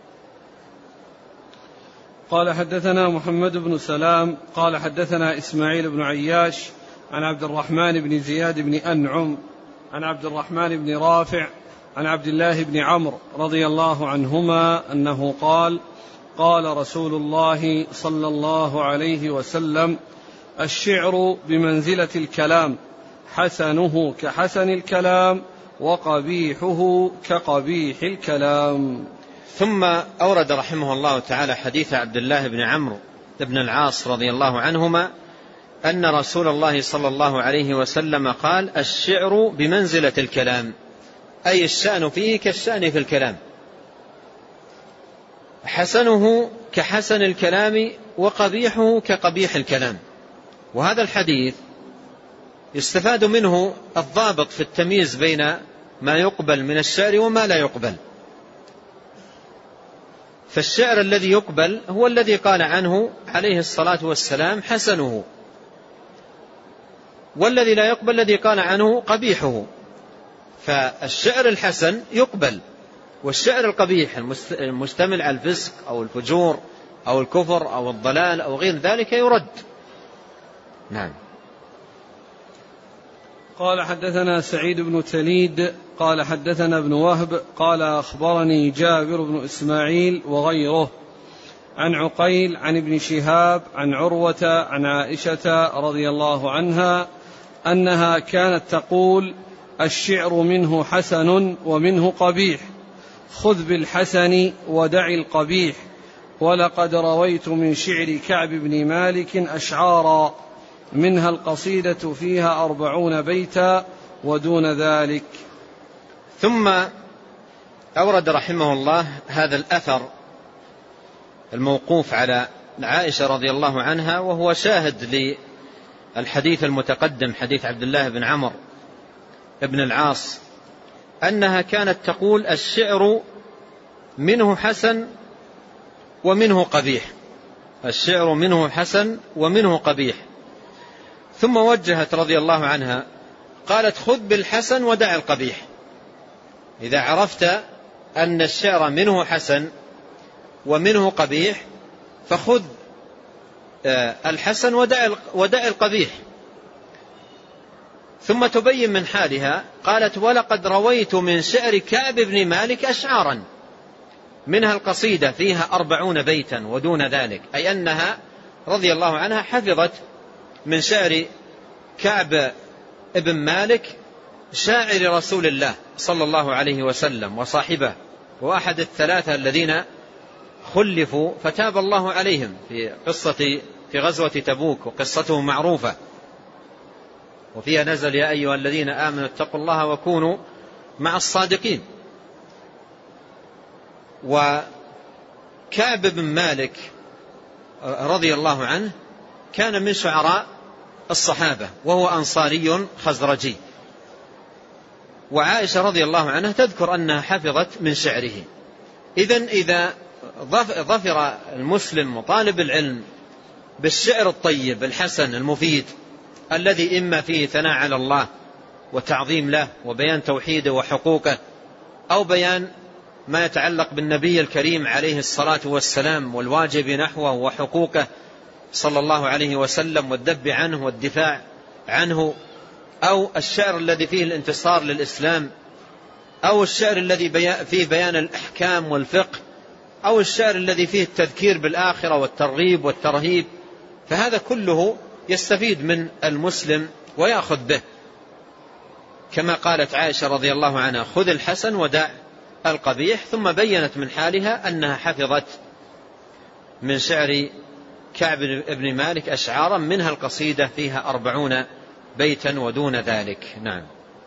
قال حدثنا محمد بن سلام قال حدثنا إسماعيل بن عياش عن عبد الرحمن بن زياد بن أنعم عن عبد الرحمن بن رافع عن عبد الله بن عمرو رضي الله عنهما أنه قال: قال رسول الله صلى الله عليه وسلم: الشعر بمنزلة الكلام، حسنه كحسن الكلام وقبيحه كقبيح الكلام. ثم أورد رحمه الله تعالى حديث عبد الله بن عمرو بن العاص رضي الله عنهما أن رسول الله صلى الله عليه وسلم قال: الشعر بمنزلة الكلام، أي الشأن فيه كالشأن في الكلام، حسنه كحسن الكلام وقبيحه كقبيح الكلام. وهذا الحديث يستفاد منه الضابط في التمييز بين ما يقبل من الشعر وما لا يقبل. فالشعر الذي يقبل هو الذي قال عنه عليه الصلاة والسلام حسنه، والذي لا يقبل الذي قال عنه قبيحه. فالشعر الحسن يقبل، والشعر القبيح المشتمل على الفسق أو الفجور أو الكفر أو الضلال أو غير ذلك يرد. نعم. قال: حدثنا سعيد بن تليد قال حدثنا ابن وهب قال أخبرني جابر بن إسماعيل وغيره عن عقيل عن ابن شهاب عن عروة عن عائشة رضي الله عنها أنها كانت تقول: الشعر منه حسن ومنه قبيح، خذ بالحسن ودع القبيح. ولقد رويت من شعر كعب بن مالك أشعارا، منها القصيدة فيها 40 بيتا ودون ذلك. ثم أورد رحمه الله هذا الأثر الموقوف على عائشة رضي الله عنها، وهو شاهد للحديث المتقدم، حديث عبد الله بن عمرو بن العاص، أنها كانت تقول: الشعر منه حسن ومنه قبيح، الشعر منه حسن ومنه قبيح. ثم وجهت رضي الله عنها قالت: خذ بالحسن ودع القبيح. إذا عرفت أن الشعر منه حسن ومنه قبيح فخذ الحسن ودع القبيح. ثم تبين من حالها قالت: ولقد رويت من شعر كعب بن مالك أشعارا، منها القصيدة فيها 40 بيتا ودون ذلك، أي أنها رضي الله عنها حفظت من شعر كعب بن مالك شاعر رسول الله صلى الله عليه وسلم وصاحبه، وأحد الثلاثة الذين خلفوا فتاب الله عليهم في غزوة تبوك، وقصته معروفة، وفيها نزل: يا أيها الذين آمنوا اتقوا الله وكونوا مع الصادقين. وكعب بن مالك رضي الله عنه كان من شعراء الصحابة، وهو أنصاري خزرجي، وعائشة رضي الله عنها تذكر أنها حفظت من شعره. إذا ظفر المسلم وطالب العلم بالشعر الطيب الحسن المفيد الذي إما فيه ثناء على الله وتعظيم له وبيان توحيده وحقوقه، أو بيان ما يتعلق بالنبي الكريم عليه الصلاة والسلام والواجب نحوه وحقوقه صلى الله عليه وسلم والذب عنه والدفاع عنه، أو الشعر الذي فيه الانتصار للإسلام، أو الشعر الذي فيه بيان الأحكام والفقه، أو الشعر الذي فيه التذكير بالآخرة والترغيب والترهيب، فهذا كله يستفيد من المسلم ويأخذ به، كما قالت عائشة رضي الله عنها: خذ الحسن ودع القبيح. ثم بينت من حالها أنها حفظت من شعر كعب بن مالك أشعارا، منها القصيدة فيها 40 بيتا ودون ذلك. نعم.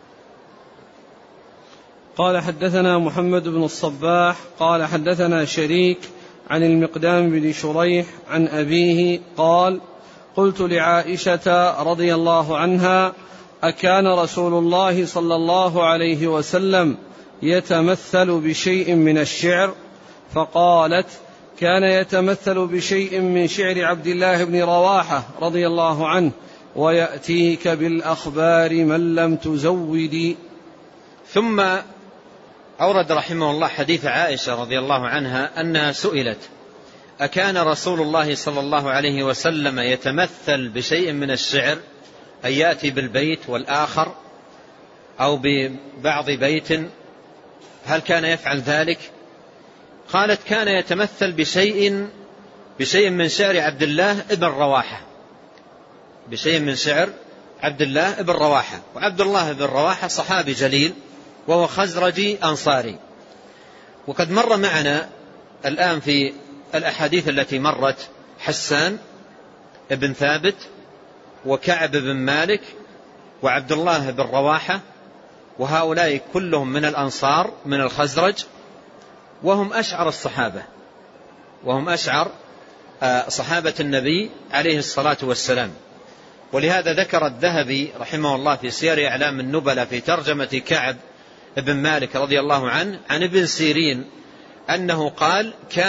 قال: حدثنا محمد بن الصباح قال حدثنا شريك عن المقدام بن شريح عن أبيه قال: قلت لعائشة رضي الله عنها: أكان رسول الله صلى الله عليه وسلم يتمثل بشيء من الشعر؟ فقالت: كان يتمثل بشيء من شعر عبد الله بن رواحة رضي الله عنه، ويأتيك بالأخبار من لم تزودي. ثم أورد رحمه الله حديث عائشة رضي الله عنها أنها سئلت: أكان رسول الله صلى الله عليه وسلم يتمثل بشيء من الشعر، أن يأتي بالبيت والآخر أو ببعض بيت، هل كان يفعل ذلك؟ قالت كان يتمثل بشيء من شعر عبد الله ابن رواحة، بشيء من شعر عبد الله ابن رواحة. وعبد الله ابن رواحة صحابي جليل وهو خزرجي أنصاري. وقد مر معنا الآن في الأحاديث التي مرت حسان ابن ثابت وكعب بن مالك وعبد الله بن رواحة، وهؤلاء كلهم من الأنصار من الخزرج، وهم أشعر الصحابة، وهم أشعر صحابة النبي عليه الصلاة والسلام. ولهذا ذكر الذهبي رحمه الله في سير أعلام النبلة في ترجمة كعب بن مالك رضي الله عنه عن ابن سيرين أنه قال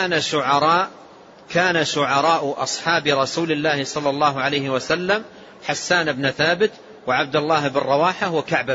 كان شعراء أصحاب رسول الله صلى الله عليه وسلم حسان بن ثابت وعبد الله بن رواحة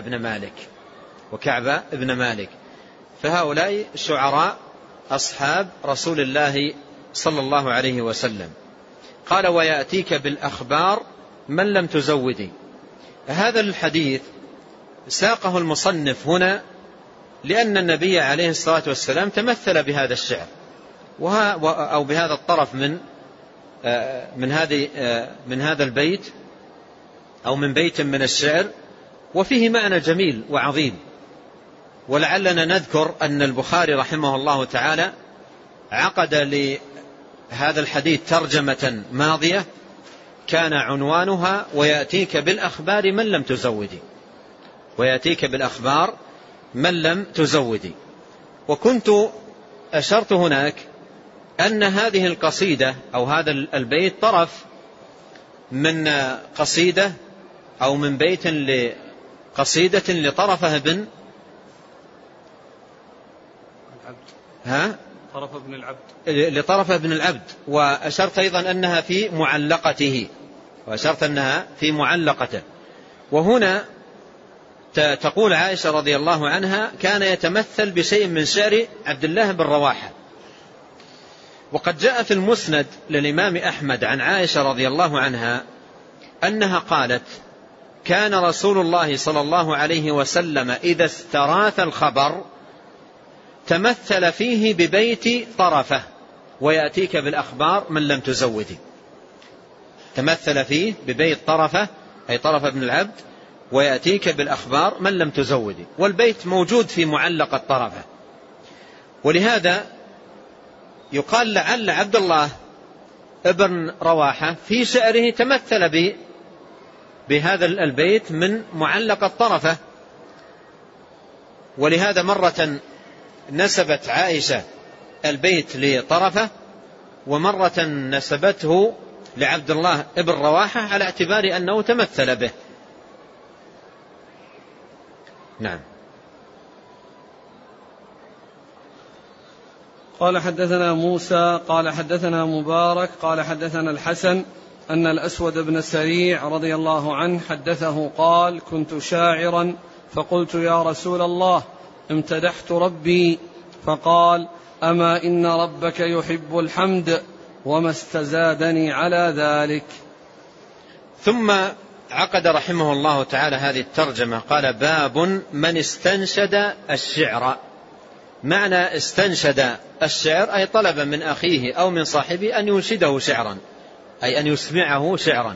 وكعب بن مالك، فهؤلاء شعراء أصحاب رسول الله صلى الله عليه وسلم. قال ويأتيك بالأخبار من لم تزودي. هذا الحديث ساقه المصنف هنا لأن النبي عليه الصلاة والسلام تمثل بهذا الشعر أو بهذا الطرف من هذا البيت أو من بيت من الشعر، وفيه معنى جميل وعظيم. ولعلنا نذكر أن البخاري رحمه الله تعالى عقد لهذا الحديث ترجمة ماضية كان عنوانها ويأتيك بالأخبار من لم تزودي، ويأتيك بالأخبار من لم تزودي. وكنت أشرت هناك أن هذه القصيدة أو هذا البيت طرف من قصيدة أو من بيت لقصيدة لطرفة بن لطرفة بن العبد، وأشرت أيضا أنها في معلقته. وهنا تقول عائشة رضي الله عنها كان يتمثل بشيء من شعر عبد الله بن رواحة. وقد جاء في المسند للإمام أحمد عن عائشة رضي الله عنها أنها قالت كان رسول الله صلى الله عليه وسلم إذا استراث الخبر تمثل فيه ببيت طرفة ويأتيك بالأخبار من لم تزودي. تمثل فيه ببيت طرفة أي طرفة بن العبد ويأتيك بالأخبار من لم تزودي، والبيت موجود في معلق الطرفة. ولهذا يقال لعل عبد الله ابن رواحة في شعره تمثل بهذا البيت من معلق الطرفة. ولهذا مرة نسبت عائشة البيت لطرفة، ومرة نسبته لعبد الله ابن رواحة على اعتبار أنه تمثل به. نعم. قال حدثنا موسى قال حدثنا مبارك قال حدثنا الحسن أن الأسود بن سريع رضي الله عنه حدثه قال كنت شاعرا فقلت يا رسول الله امتدحت ربي فقال أما إن ربك يحب الحمد وما استزادني على ذلك. ثم عقد رحمه الله تعالى هذه الترجمة قال باب من استنشد الشعر. معنى استنشد الشعر أي طلب من أخيه أو من صاحبه أن ينشده شعرا، أي أن يسمعه شعرا.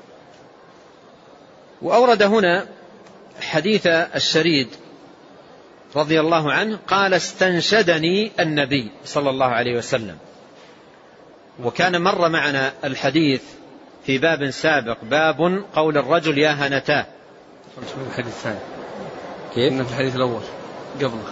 وأورد هنا حديث الشريد رضي الله عنه قال استنشدني النبي صلى الله عليه وسلم. وكان مر معنا الحديث في باب سابق باب قول الرجل يا هنتاه. الحديث الثاني كيف؟ إن في الحديث الأول قبله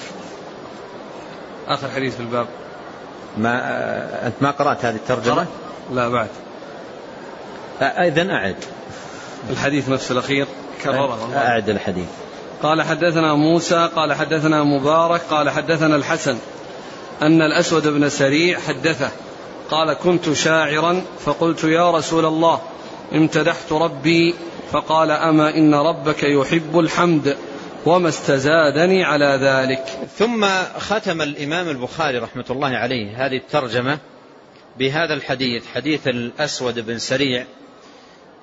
آخر حديث في الباب. أنت ما قرأت هذه الترجمة؟ لا بعد. إذن أعد الحديث نفس الأخير كرره. أعد الحديث. قال حدثنا موسى قال حدثنا مبارك قال حدثنا الحسن أن الأسود بن سريع حدثه قال كنت شاعرا فقلت يا رسول الله امتدحت ربي فقال أما إن ربك يحب الحمد وما استزادني على ذلك. ثم ختم الإمام البخاري رحمة الله عليه هذه الترجمة بهذا الحديث، حديث الأسود بن سريع.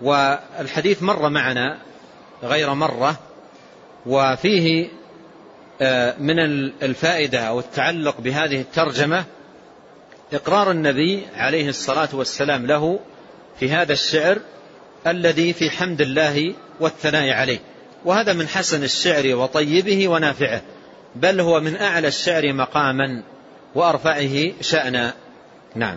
والحديث مر معنا غير مرة، وفيه من الفائدة أو التعلق بهذه الترجمة إقرار النبي عليه الصلاة والسلام له في هذا الشعر الذي في حمد الله والثناء عليه، وهذا من حسن الشعر وطيبه ونافعه، بل هو من أعلى الشعر مقاما وأرفعه شأنا. نعم.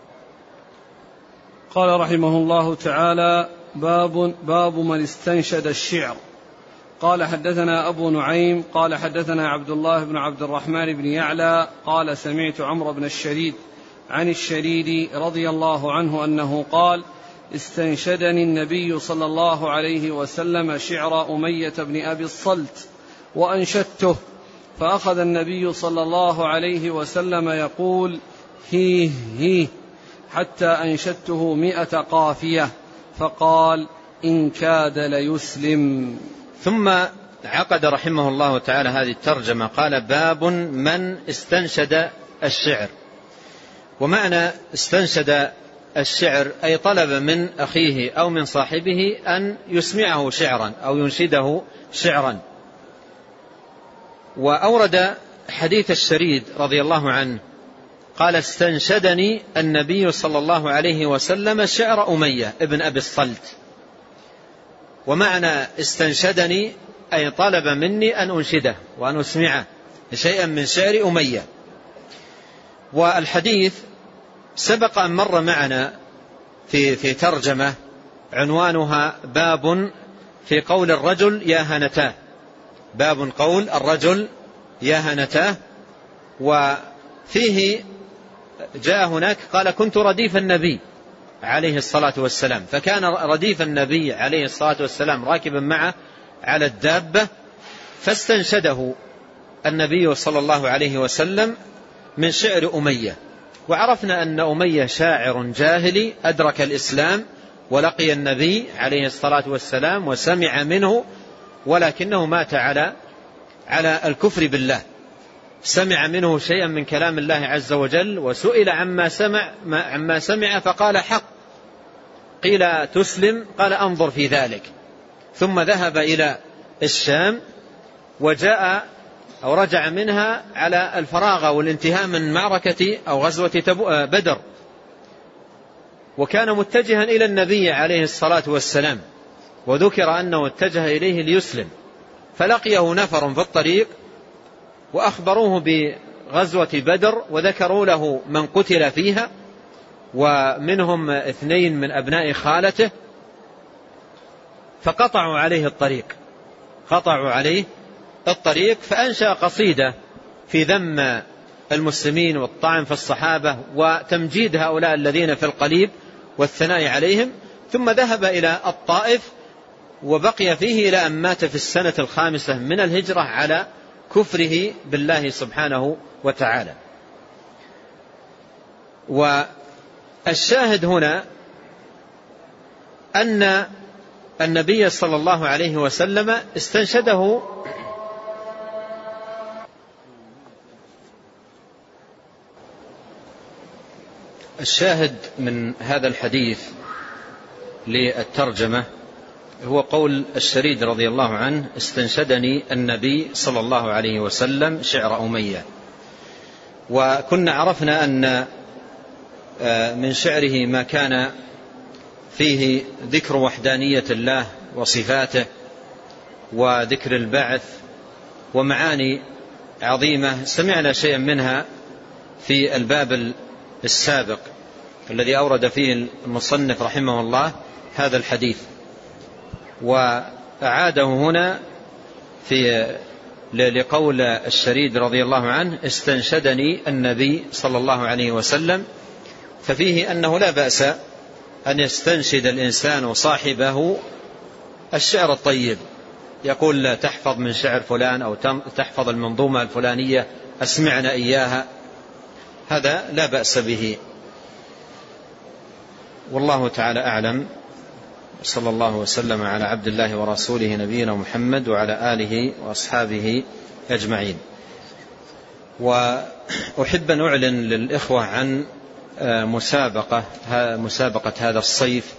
قال رحمه الله تعالى: باب من استنشد الشعر. قال حدثنا أبو نعيم قال حدثنا عبد الله بن عبد الرحمن بن يعلى قال سمعت عمرو بن الشريد عن الشريد رضي الله عنه أنه قال: استنشدني النبي صلى الله عليه وسلم شعر أمية بن أبي الصلت وأنشدته، فأخذ النبي صلى الله عليه وسلم يقول: هيه هيه، حتى أنشدته 100 قافية، فقال: إن كاد ليسلم. ثم عقد رحمه الله تعالى هذه الترجمة، قال: باب من استنشد الشعر. ومعنى استنشد الشعر أي طلب من أخيه أو من صاحبه أن يسمعه شعرا أو ينشده شعرا. وأورد حديث الشريد رضي الله عنه قال: استنشدني النبي صلى الله عليه وسلم شعر أمية ابن أبي الصلت. ومعنى استنشدني أي طلب مني أن أنشده وأن أسمعه شيئا من شعر أمية. والحديث سبق أن مر معنا في ترجمة عنوانها باب في قول الرجل يا هنتاه، باب قول الرجل يا هنتاه. وفيه جاء هناك قال: كنت رديف النبي عليه الصلاة والسلام، فكان رديف النبي عليه الصلاة والسلام راكبا معه على الدابة، فاستنشده النبي صلى الله عليه وسلم من شعر أمية. وعرفنا أن أمية شاعر جاهلي أدرك الإسلام ولقي النبي عليه الصلاة والسلام وسمع منه، ولكنه مات على الكفر بالله. سمع منه شيئا من كلام الله عز وجل وسئل عما سمع فقال: حق. قيل: تسلم؟ قال: أنظر في ذلك. ثم ذهب إلى الشام وجاء أو رجع منها على الفراغ والانتهاء من معركة أو غزوة بدر، وكان متجها إلى النبي عليه الصلاة والسلام، وذكر أنه اتجه إليه ليسلم، فلقيه نفر في الطريق وأخبروه بغزوة بدر وذكروا له من قتل فيها، ومنهم 2 من أبناء خالته، فقطعوا عليه الطريق فأنشأ قصيدة في ذم المسلمين والطعن في الصحابة وتمجيد هؤلاء الذين في القليب والثناء عليهم. ثم ذهب إلى الطائف وبقي فيه إلى أن مات في السنة 5 من الهجرة على كفره بالله سبحانه وتعالى. والشاهد هنا أن النبي صلى الله عليه وسلم استنشده الشاهد من هذا الحديث للترجمة هو قول الشريد رضي الله عنه: استنشدني النبي صلى الله عليه وسلم شعر أمية. وكنا عرفنا أن من شعره ما كان فيه ذكر وحدانية الله وصفاته وذكر البعث ومعاني عظيمة سمعنا شيئا منها في الباب السابق الذي أورد فيه المصنف رحمه الله هذا الحديث، وأعاده هنا لقول الشريد رضي الله عنه: استنشدني النبي صلى الله عليه وسلم. ففيه أنه لا بأس أن يستنشد الإنسان صاحبه الشعر الطيب، يقول: تحفظ من شعر فلان أو تحفظ المنظومة الفلانية أسمعنا إياها، هذا لا بأس به. والله تعالى أعلم، صلى الله وسلم على عبد الله ورسوله نبينا محمد وعلى آله وأصحابه أجمعين. وأحب أن أعلن للإخوة عن مسابقة هذا الصيف،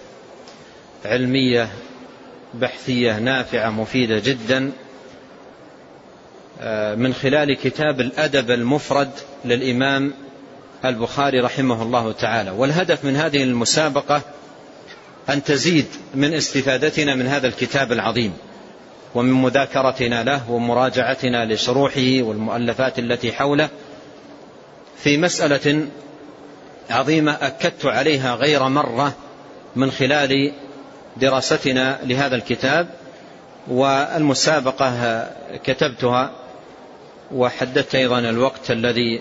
علمية بحثية نافعة مفيدة جدا، من خلال كتاب الأدب المفرد للإمام البخاري رحمه الله تعالى. والهدف من هذه المسابقة أن تزيد من استفادتنا من هذا الكتاب العظيم، ومن مذاكرتنا له ومراجعتنا لشروحه والمؤلفات التي حوله في مسألة عظيمة أكدت عليها غير مرة من خلال دراستنا لهذا الكتاب. والمسابقة كتبتها وحددت أيضا الوقت الذي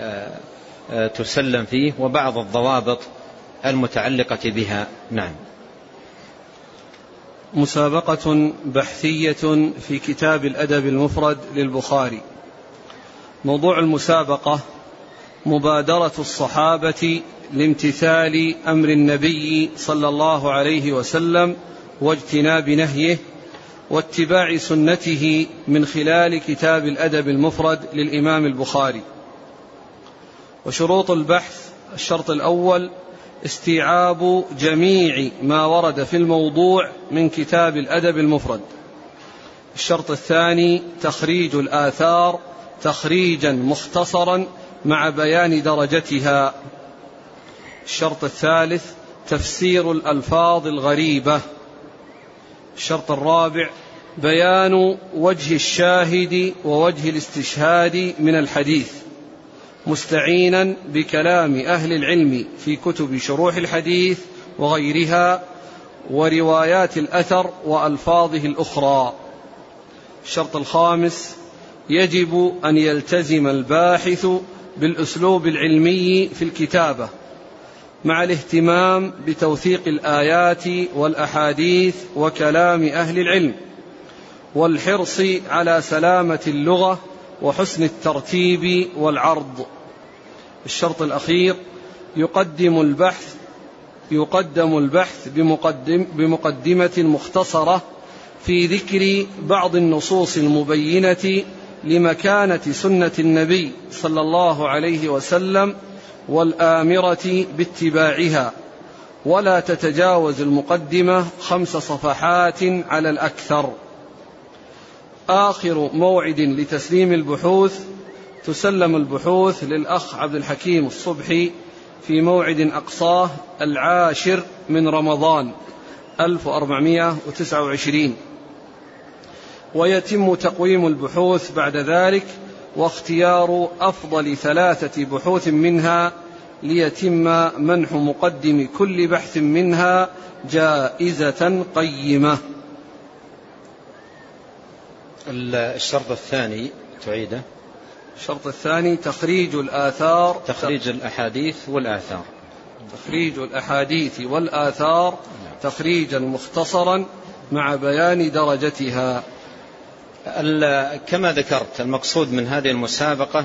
تسلم فيه وبعض الضوابط المتعلقة بها. نعم. مسابقة بحثية في كتاب الأدب المفرد للبخاري. موضوع المسابقة مبادرة الصحابة لامتثال أمر النبي صلى الله عليه وسلم واجتناب نهيه واتباع سنته من خلال كتاب الأدب المفرد للإمام البخاري. وشروط البحث: الشرط الأول استيعاب جميع ما ورد في الموضوع من كتاب الأدب المفرد. الشرط الثاني تخريج الآثار تخريجا مختصرا مع بيان درجتها. الشرط الثالث تفسير الألفاظ الغريبة. الشرط الرابع بيان وجه الشاهد ووجه الاستشهاد من الحديث مستعينا بكلام أهل العلم في كتب شروح الحديث وغيرها وروايات الأثر وألفاظه الأخرى. الشرط الخامس يجب أن يلتزم الباحث بالأسلوب العلمي في الكتابة مع الاهتمام بتوثيق الآيات والأحاديث وكلام أهل العلم والحرص على سلامة اللغة وحسن الترتيب والعرض. الشرط الأخير يقدم البحث بمقدمة مختصرة في ذكر بعض النصوص المبينة لمكانة سنة النبي صلى الله عليه وسلم والآمرة باتباعها، ولا تتجاوز المقدمة 5 صفحات على الأكثر. آخر موعد لتسليم البحوث: تسلم البحوث للأخ عبد الحكيم الصبحي في موعد أقصاه 10 من رمضان 1429، ويتم تقويم البحوث بعد ذلك واختيار أفضل 3 بحوث منها ليتم منح مقدم كل بحث منها جائزة قيمة. الشرط الثاني تعيده. الشرط الثاني تخريج الآثار تخريج الأحاديث والآثار. تخريج الأحاديث والآثار تخريجا مختصرا مع بيان درجتها. كما ذكرت المقصود من هذه المسابقة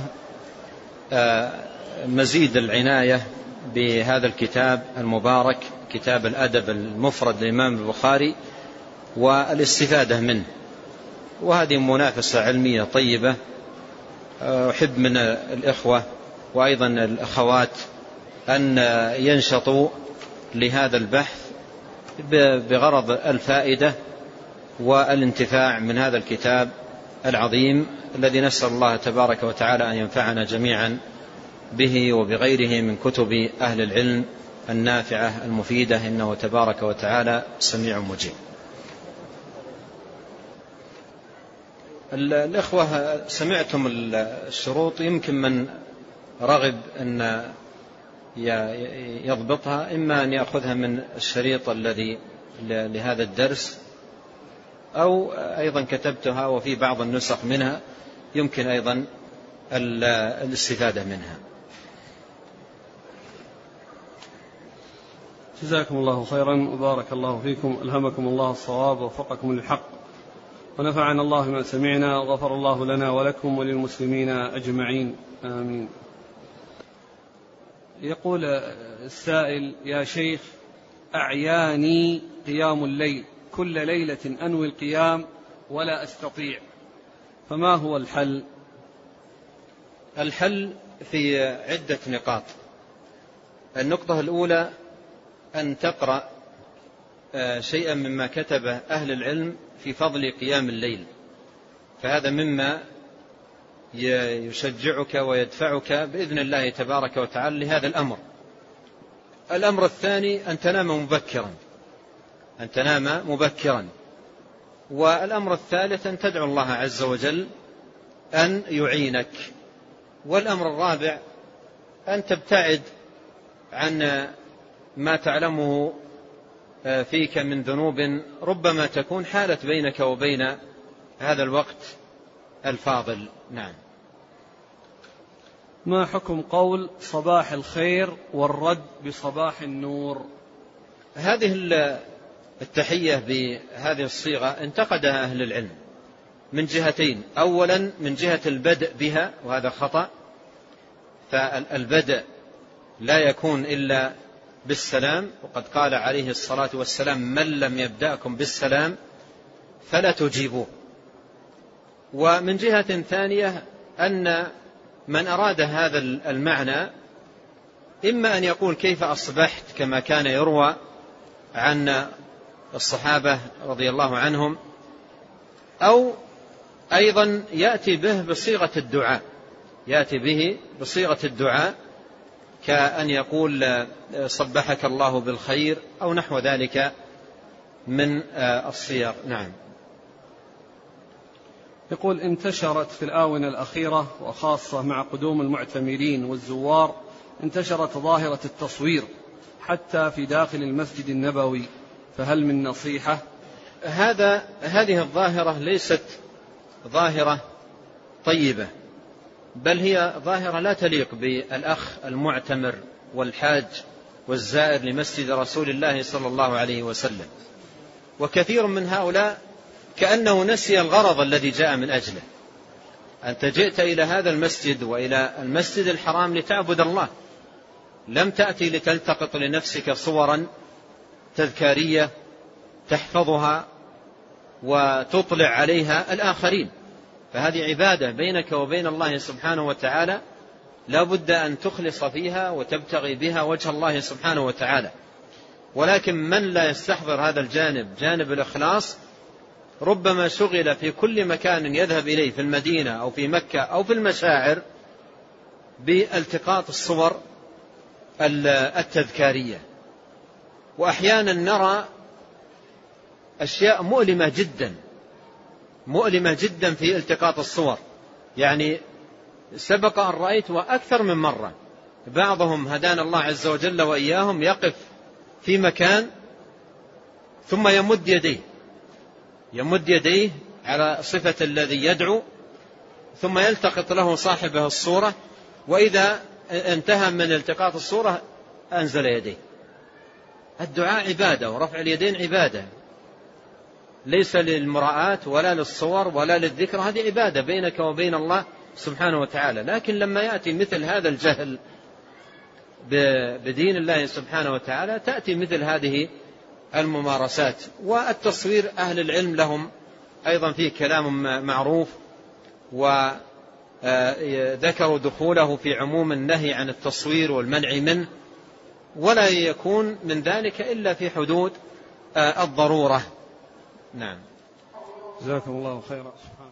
مزيد العناية بهذا الكتاب المبارك كتاب الأدب المفرد للإمام البخاري والاستفادة منه، وهذه منافسة علمية طيبة. أحب من الإخوة وأيضا الأخوات أن ينشطوا لهذا البحث بغرض الفائدة والانتفاع من هذا الكتاب العظيم الذي نسأل الله تبارك وتعالى أن ينفعنا جميعا به وبغيره من كتب أهل العلم النافعة المفيدة، إنه تبارك وتعالى سميع مجيب. الإخوة سمعتم الشروط، يمكن من رغب أن يضبطها إما أن يأخذها من الشريط الذي لهذا الدرس، أو أيضا كتبتها وفي بعض النسخ منها يمكن أيضا الاستفادة منها. جزاكم الله خيرا وبارك الله فيكم، ألهمكم الله الصواب ووفقكم للحق، ونفعنا الله ما سمعنا، وغفر الله لنا ولكم وللمسلمين أجمعين، آمين. يقول السائل: يا شيخ، أعياني قيام الليل، كل ليلة أنوي القيام ولا أستطيع، فما هو الحل؟ الحل في عدة نقاط. النقطة الأولى أن تقرأ شيئا مما كتبه أهل العلم في فضل قيام الليل، فهذا مما يشجعك ويدفعك بإذن الله تبارك وتعالى لهذا الأمر. الأمر الثاني أن تنام مبكرا. والأمر الثالث أن تدعو الله عز وجل أن يعينك. والأمر الرابع أن تبتعد عن ما تعلمه فيك من ذنوب ربما تكون حالت بينك وبين هذا الوقت الفاضل. نعم. ما حكم قول صباح الخير والرد بصباح النور؟ هذه التحية بهذه الصيغة انتقدها أهل العلم من جهتين. أولا من جهة البدء بها، وهذا خطأ، فالبدء لا يكون إلا بالسلام، وقد قال عليه الصلاة والسلام: من لم يبدأكم بالسلام فلا تجيبوه. ومن جهة ثانية أن من أراد هذا المعنى إما أن يقول كيف أصبحت، كما كان يروى عن الصحابة رضي الله عنهم، أو أيضا يأتي به بصيغة الدعاء، كأن يقول صبحك الله بالخير أو نحو ذلك من الصيغ. نعم. يقول: انتشرت في الآونة الأخيرة وخاصة مع قدوم المعتمرين والزوار انتشرت ظاهرة التصوير حتى في داخل المسجد النبوي، فهل من نصيحة؟ هذه الظاهرة ليست ظاهرة طيبة، بل هي ظاهرة لا تليق بالأخ المعتمر والحاج والزائر لمسجد رسول الله صلى الله عليه وسلم. وكثير من هؤلاء كأنه نسي الغرض الذي جاء من أجله. أنت جئت إلى هذا المسجد وإلى المسجد الحرام لتعبد الله، لم تأتي لتلتقط لنفسك صورا تذكارية تحفظها وتطلع عليها الآخرين. فهذه عبادة بينك وبين الله سبحانه وتعالى، لا بد أن تخلص فيها وتبتغي بها وجه الله سبحانه وتعالى. ولكن من لا يستحضر هذا الجانب، جانب الإخلاص، ربما شغل في كل مكان يذهب إليه في المدينة أو في مكة أو في المشاعر بالتقاط الصور التذكارية. وأحيانا نرى أشياء مؤلمة جدا في التقاط الصور. يعني سبق أن رأيت وأكثر من مرة بعضهم هدانا الله عز وجل وإياهم يقف في مكان ثم يمد يديه على صفة الذي يدعو، ثم يلتقط له صاحبه الصورة، وإذا انتهى من التقاط الصورة أنزل يديه. الدعاء عبادة ورفع اليدين عبادة، ليس للمراءة ولا للصور ولا للذكر، هذه عبادة بينك وبين الله سبحانه وتعالى. لكن لما يأتي مثل هذا الجهل بدين الله سبحانه وتعالى تأتي مثل هذه الممارسات. والتصوير أهل العلم لهم أيضا فيه كلام معروف، وذكروا دخوله في عموم النهي عن التصوير والمنع منه، ولا يكون من ذلك إلا في حدود الضرورة. نعم. جزاكم الله خيرا.